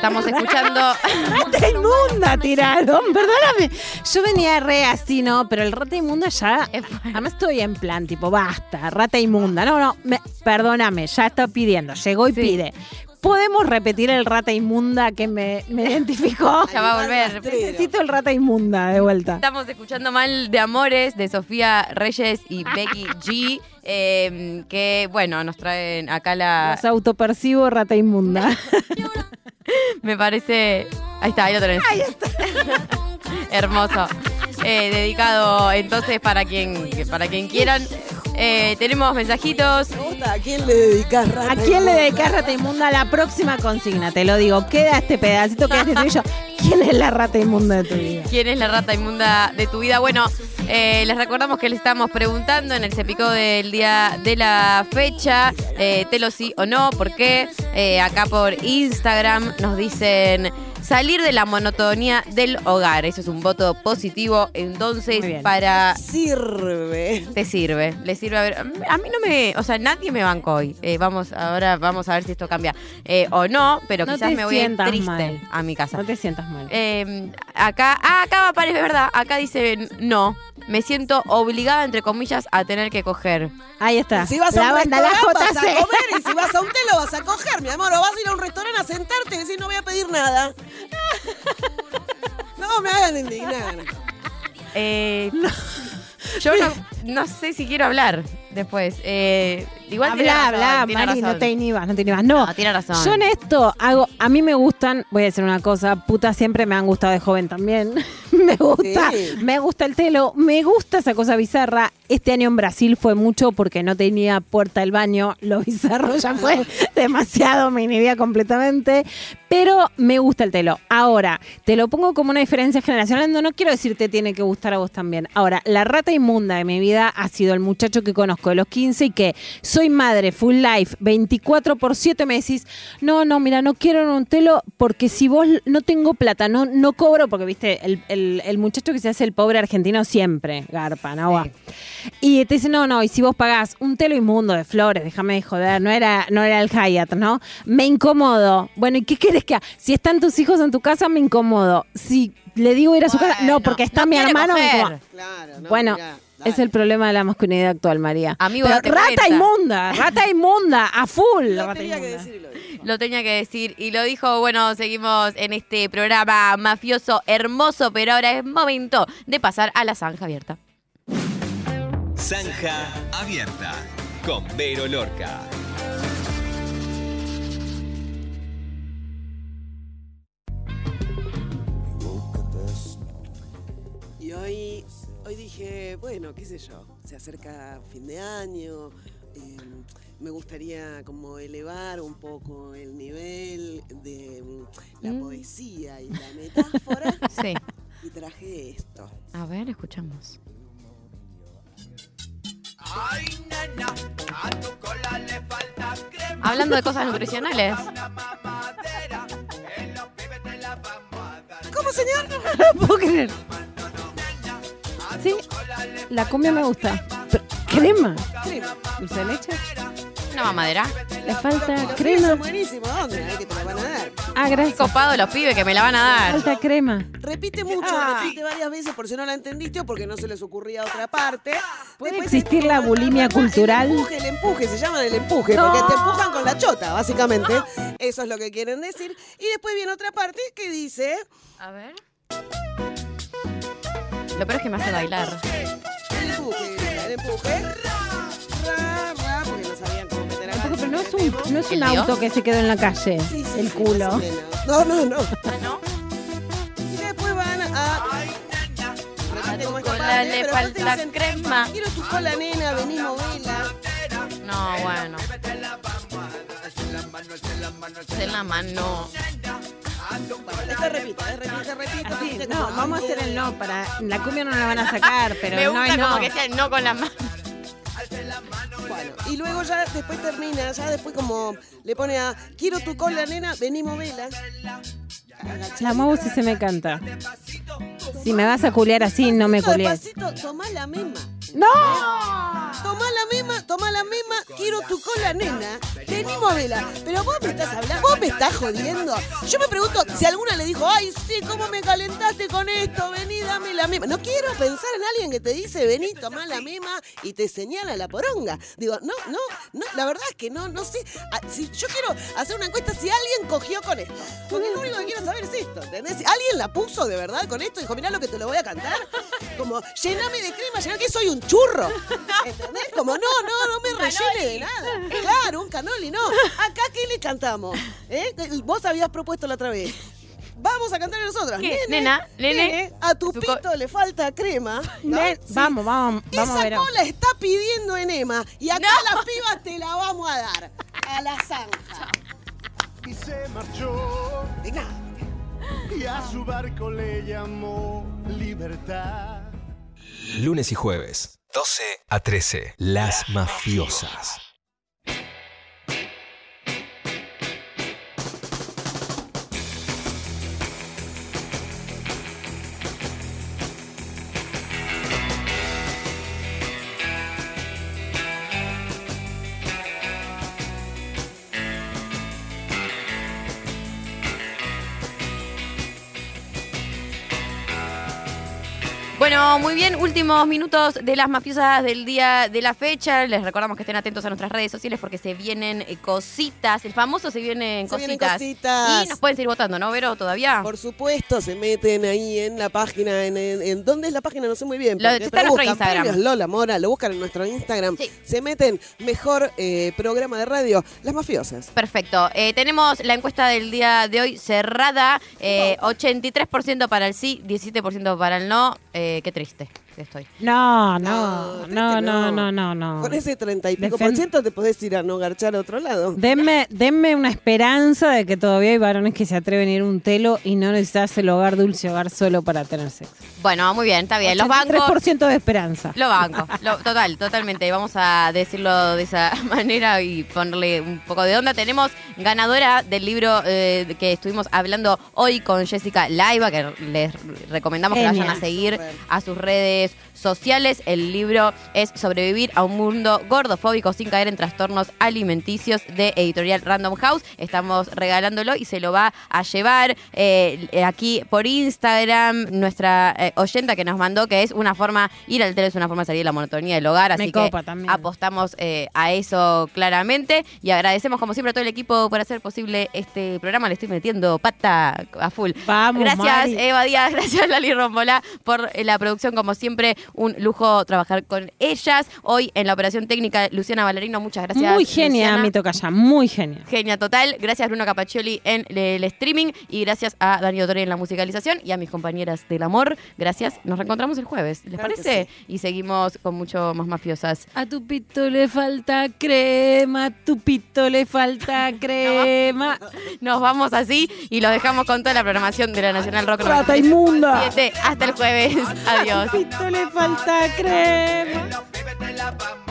Estamos escuchando... Rata inmunda tiraron, perdóname. Yo venía re así, ¿no? Pero el rata inmunda ya... Además estoy en plan, tipo, basta, rata inmunda. No, perdóname, ya está pidiendo. Llegó y pide. ¿Podemos repetir el rata inmunda que me identificó? Ya va a volver. Necesito el rata inmunda de vuelta. Estamos escuchando Mal de Amores de Sofía Reyes y Becky G. Que, bueno, nos traen acá la... Los autopercibo rata inmunda. Me parece... Ahí está, ahí lo tenés. Ahí está. Hermoso. Dedicado entonces para quien quieran. Tenemos mensajitos. ¿A quién le dedicás rata? ¿A quién le dedicás rata inmunda? La próxima consigna, te lo digo. Queda este pedacito, queda este estribillo. ¿Quién es la rata inmunda de tu vida? ¿Quién es la rata inmunda de tu vida? Bueno, les recordamos que le estamos preguntando en el Se Picó del día de la fecha. Telo sí o no, ¿por qué? Acá por Instagram nos dicen... Salir de la monotonía del hogar. Eso es un voto positivo. Entonces, para... Sirve. Te sirve. Le sirve. A ver, a mí no me... O sea, nadie me bancó hoy. Ahora vamos a ver si esto cambia. O no, pero no quizás me voy a ir triste mal. A mi casa. No te sientas mal. Acá aparece, ¿verdad? Acá dice no. Me siento obligada, entre comillas, a tener que coger. Ahí está. Si vas a un restaurante vas a JC. comer y si vas a un telo vas a coger, mi amor. O vas a ir a un restaurante a sentarte y decir no voy a pedir nada. No me hagan indignar. Yo no sé si quiero hablar después. Igual habla, Mari, no te inhibas. No, tiene razón. Yo en esto a mí me gustan, voy a decir una cosa, putas siempre me han gustado de joven también. Me gusta el telo, me gusta esa cosa bizarra. Este año en Brasil fue mucho porque no tenía puerta al baño. Lo bizarro ya fue demasiado, me inhibía completamente. Pero me gusta el telo. Ahora, te lo pongo como una diferencia generacional. No quiero decir te tiene que gustar a vos también. Ahora, la rata inmunda de mi vida ha sido el muchacho que conozco de los 15 y que soy madre, full life, 24/7. Me decís, no, mira, no quiero un telo porque si vos no tengo plata, no cobro, porque viste, el muchacho que se hace el pobre argentino siempre garpa, ¿no? Sí. Y te dice, no, y si vos pagás un telo inmundo de flores, déjame de joder, no era el Hyatt, ¿no? Me incomodo. Bueno, ¿y qué querés que haga? Si están tus hijos en tu casa, me incomodo. Si le digo ir a su casa, no, porque está mi hermano. Claro, bueno, mirá, es el problema de la masculinidad actual, María. Amigo, pero rata inmunda, a full. Lo tenía que decir y lo dijo. Bueno, seguimos en este programa mafioso, hermoso, pero ahora es momento de pasar a la zanja abierta. Zanja abierta con Vero Lorca. Y hoy dije, bueno, qué sé yo, se acerca fin de año, me gustaría como elevar un poco el nivel de la poesía y la metáfora. Sí. Y traje esto. A ver, escuchamos. Ay, nena, a tu cola le falta crema. Hablando de cosas nutricionales. ¿Cómo, señor? No puedo creer. Sí, la cumbia me gusta. Pero, crema. ¿Dulce de leche? Una mamadera. Le falta Los crema. pibes son buenísimos, ¿dónde? Que te la van a dar. Ah, gracias. Copado los pibes que me la van a dar. Falta crema. Repite mucho, repite varias veces por si no la entendiste o porque no se les ocurría otra parte. ¿Puede existir la bulimia cultural? El empuje, se llama el empuje, No. porque te empujan con la chota, básicamente. Eso es lo que quieren decir. Y después viene otra parte que dice... A ver. Lo peor es que me hace bailar. El empuje. Porque no sabían cómo meter a la... Pero no es un ¿El auto mío? que se quedó en la calle. Sí, el sí, culo. más o menos. No. ¿Ah, no? Y después van a... Repite como esta cola parte, le pero falta después te dicen, crema. Quiero tu cola, nena, vení, movela. No, bueno. En la mano. Después repite. Así, no, vamos a hacer el no para... La cumbia no la van a sacar, pero Me no gusta es no. como que sea el no con la mano. Bueno, y luego ya después termina, ya después como le pone a quiero tu cola, nena, vení, movela. La muevo si se me canta. Si me vas a culear así, no me culees. Despacito, tomá la misma. ¡No! Tomá la misma, quiero tu cola, nena. Venimos a verla. Pero vos me estás hablando, vos me estás jodiendo. Yo me pregunto si alguna le dijo, ay, sí, ¿cómo me calentaste con esto? Vení, dame la misma. No quiero pensar en alguien que te dice, vení, tomá la misma y te señala la poronga. Digo, no, la verdad es que no sé. Si yo quiero hacer una encuesta si alguien cogió con esto. Porque lo único que quiero saber es esto, ¿entendés? Si alguien la puso de verdad con esto, dijo, mirá lo que te lo voy a cantar. Como, llename de crema, llename que soy un churro. ¿Entendés? Como, no me rellene de nada. Claro, un canoli, no. Acá, ¿qué le cantamos? Vos habías propuesto la otra vez. Vamos a cantar nosotras. Nene, a tu pito le falta crema. ¿No? Sí. Vamos a ver. Esa cola está pidiendo enema y acá las pibas te la vamos a dar. A la zanja. Y se marchó. Y a su barco le llamó Libertad. Lunes y jueves, 12 a 13. Las mafiosas. Bueno, muy bien, últimos minutos de las mafiosas del día de la fecha. Les recordamos que estén atentos a nuestras redes sociales porque se vienen cositas. El famoso se vienen cositas. Y nos pueden seguir votando, ¿no, Vero? ¿Todavía? Por supuesto, se meten ahí en la página. ¿En dónde es la página? No sé muy bien. Está en nuestro Instagram. Premios Lola Mora, lo buscan en nuestro Instagram. Sí. Se meten mejor programa de radio, Las Mafiosas. Perfecto. Tenemos la encuesta del día de hoy cerrada. 83% para el sí, 17% para el no. Qué triste que estoy. No. Con ese 30 y pico % te podés ir a no garchar a otro lado. Denme una esperanza de que todavía hay varones que se atreven a ir a un telo y no necesitas el hogar dulce hogar solo para tener sexo. Bueno, muy bien, está bien. Los bancos. 3% de esperanza. Lo banco. Totalmente. Vamos a decirlo de esa manera y ponerle un poco de onda. Tenemos ganadora del libro que estuvimos hablando hoy con Jessica Laiva, que les recomendamos que vayan a seguir a sus redes sociales. El libro es Sobrevivir a un mundo gordofóbico sin caer en trastornos alimenticios, de editorial Random House. Estamos regalándolo y se lo va a llevar aquí por Instagram nuestra oyenta que nos mandó, que es una forma, ir al tele es una forma de salir de la monotonía del hogar, así que apostamos a eso claramente y agradecemos como siempre a todo el equipo por hacer posible este programa. Le estoy metiendo pata a full. Vamos, gracias Mari. Eva Díaz, gracias Lali Rombolá por la producción, como siempre un lujo trabajar con ellas. Hoy en la operación técnica Luciana Valerino, muchas gracias. Muy genia, mi tocaya, muy genia. Genia total. Gracias Bruno Capaccioli en el streaming y gracias a Dani Otori en la musicalización y a mis compañeras del amor. Gracias. Nos reencontramos el jueves, ¿les parece? Sí. Y seguimos con mucho más mafiosas. A tu pito le falta crema, a tu pito le falta crema. Nos vamos así y los dejamos con toda la programación de la Nacional Rock. ¡Rata inmunda! Hasta el jueves. Adiós. A tu pito le falta crema.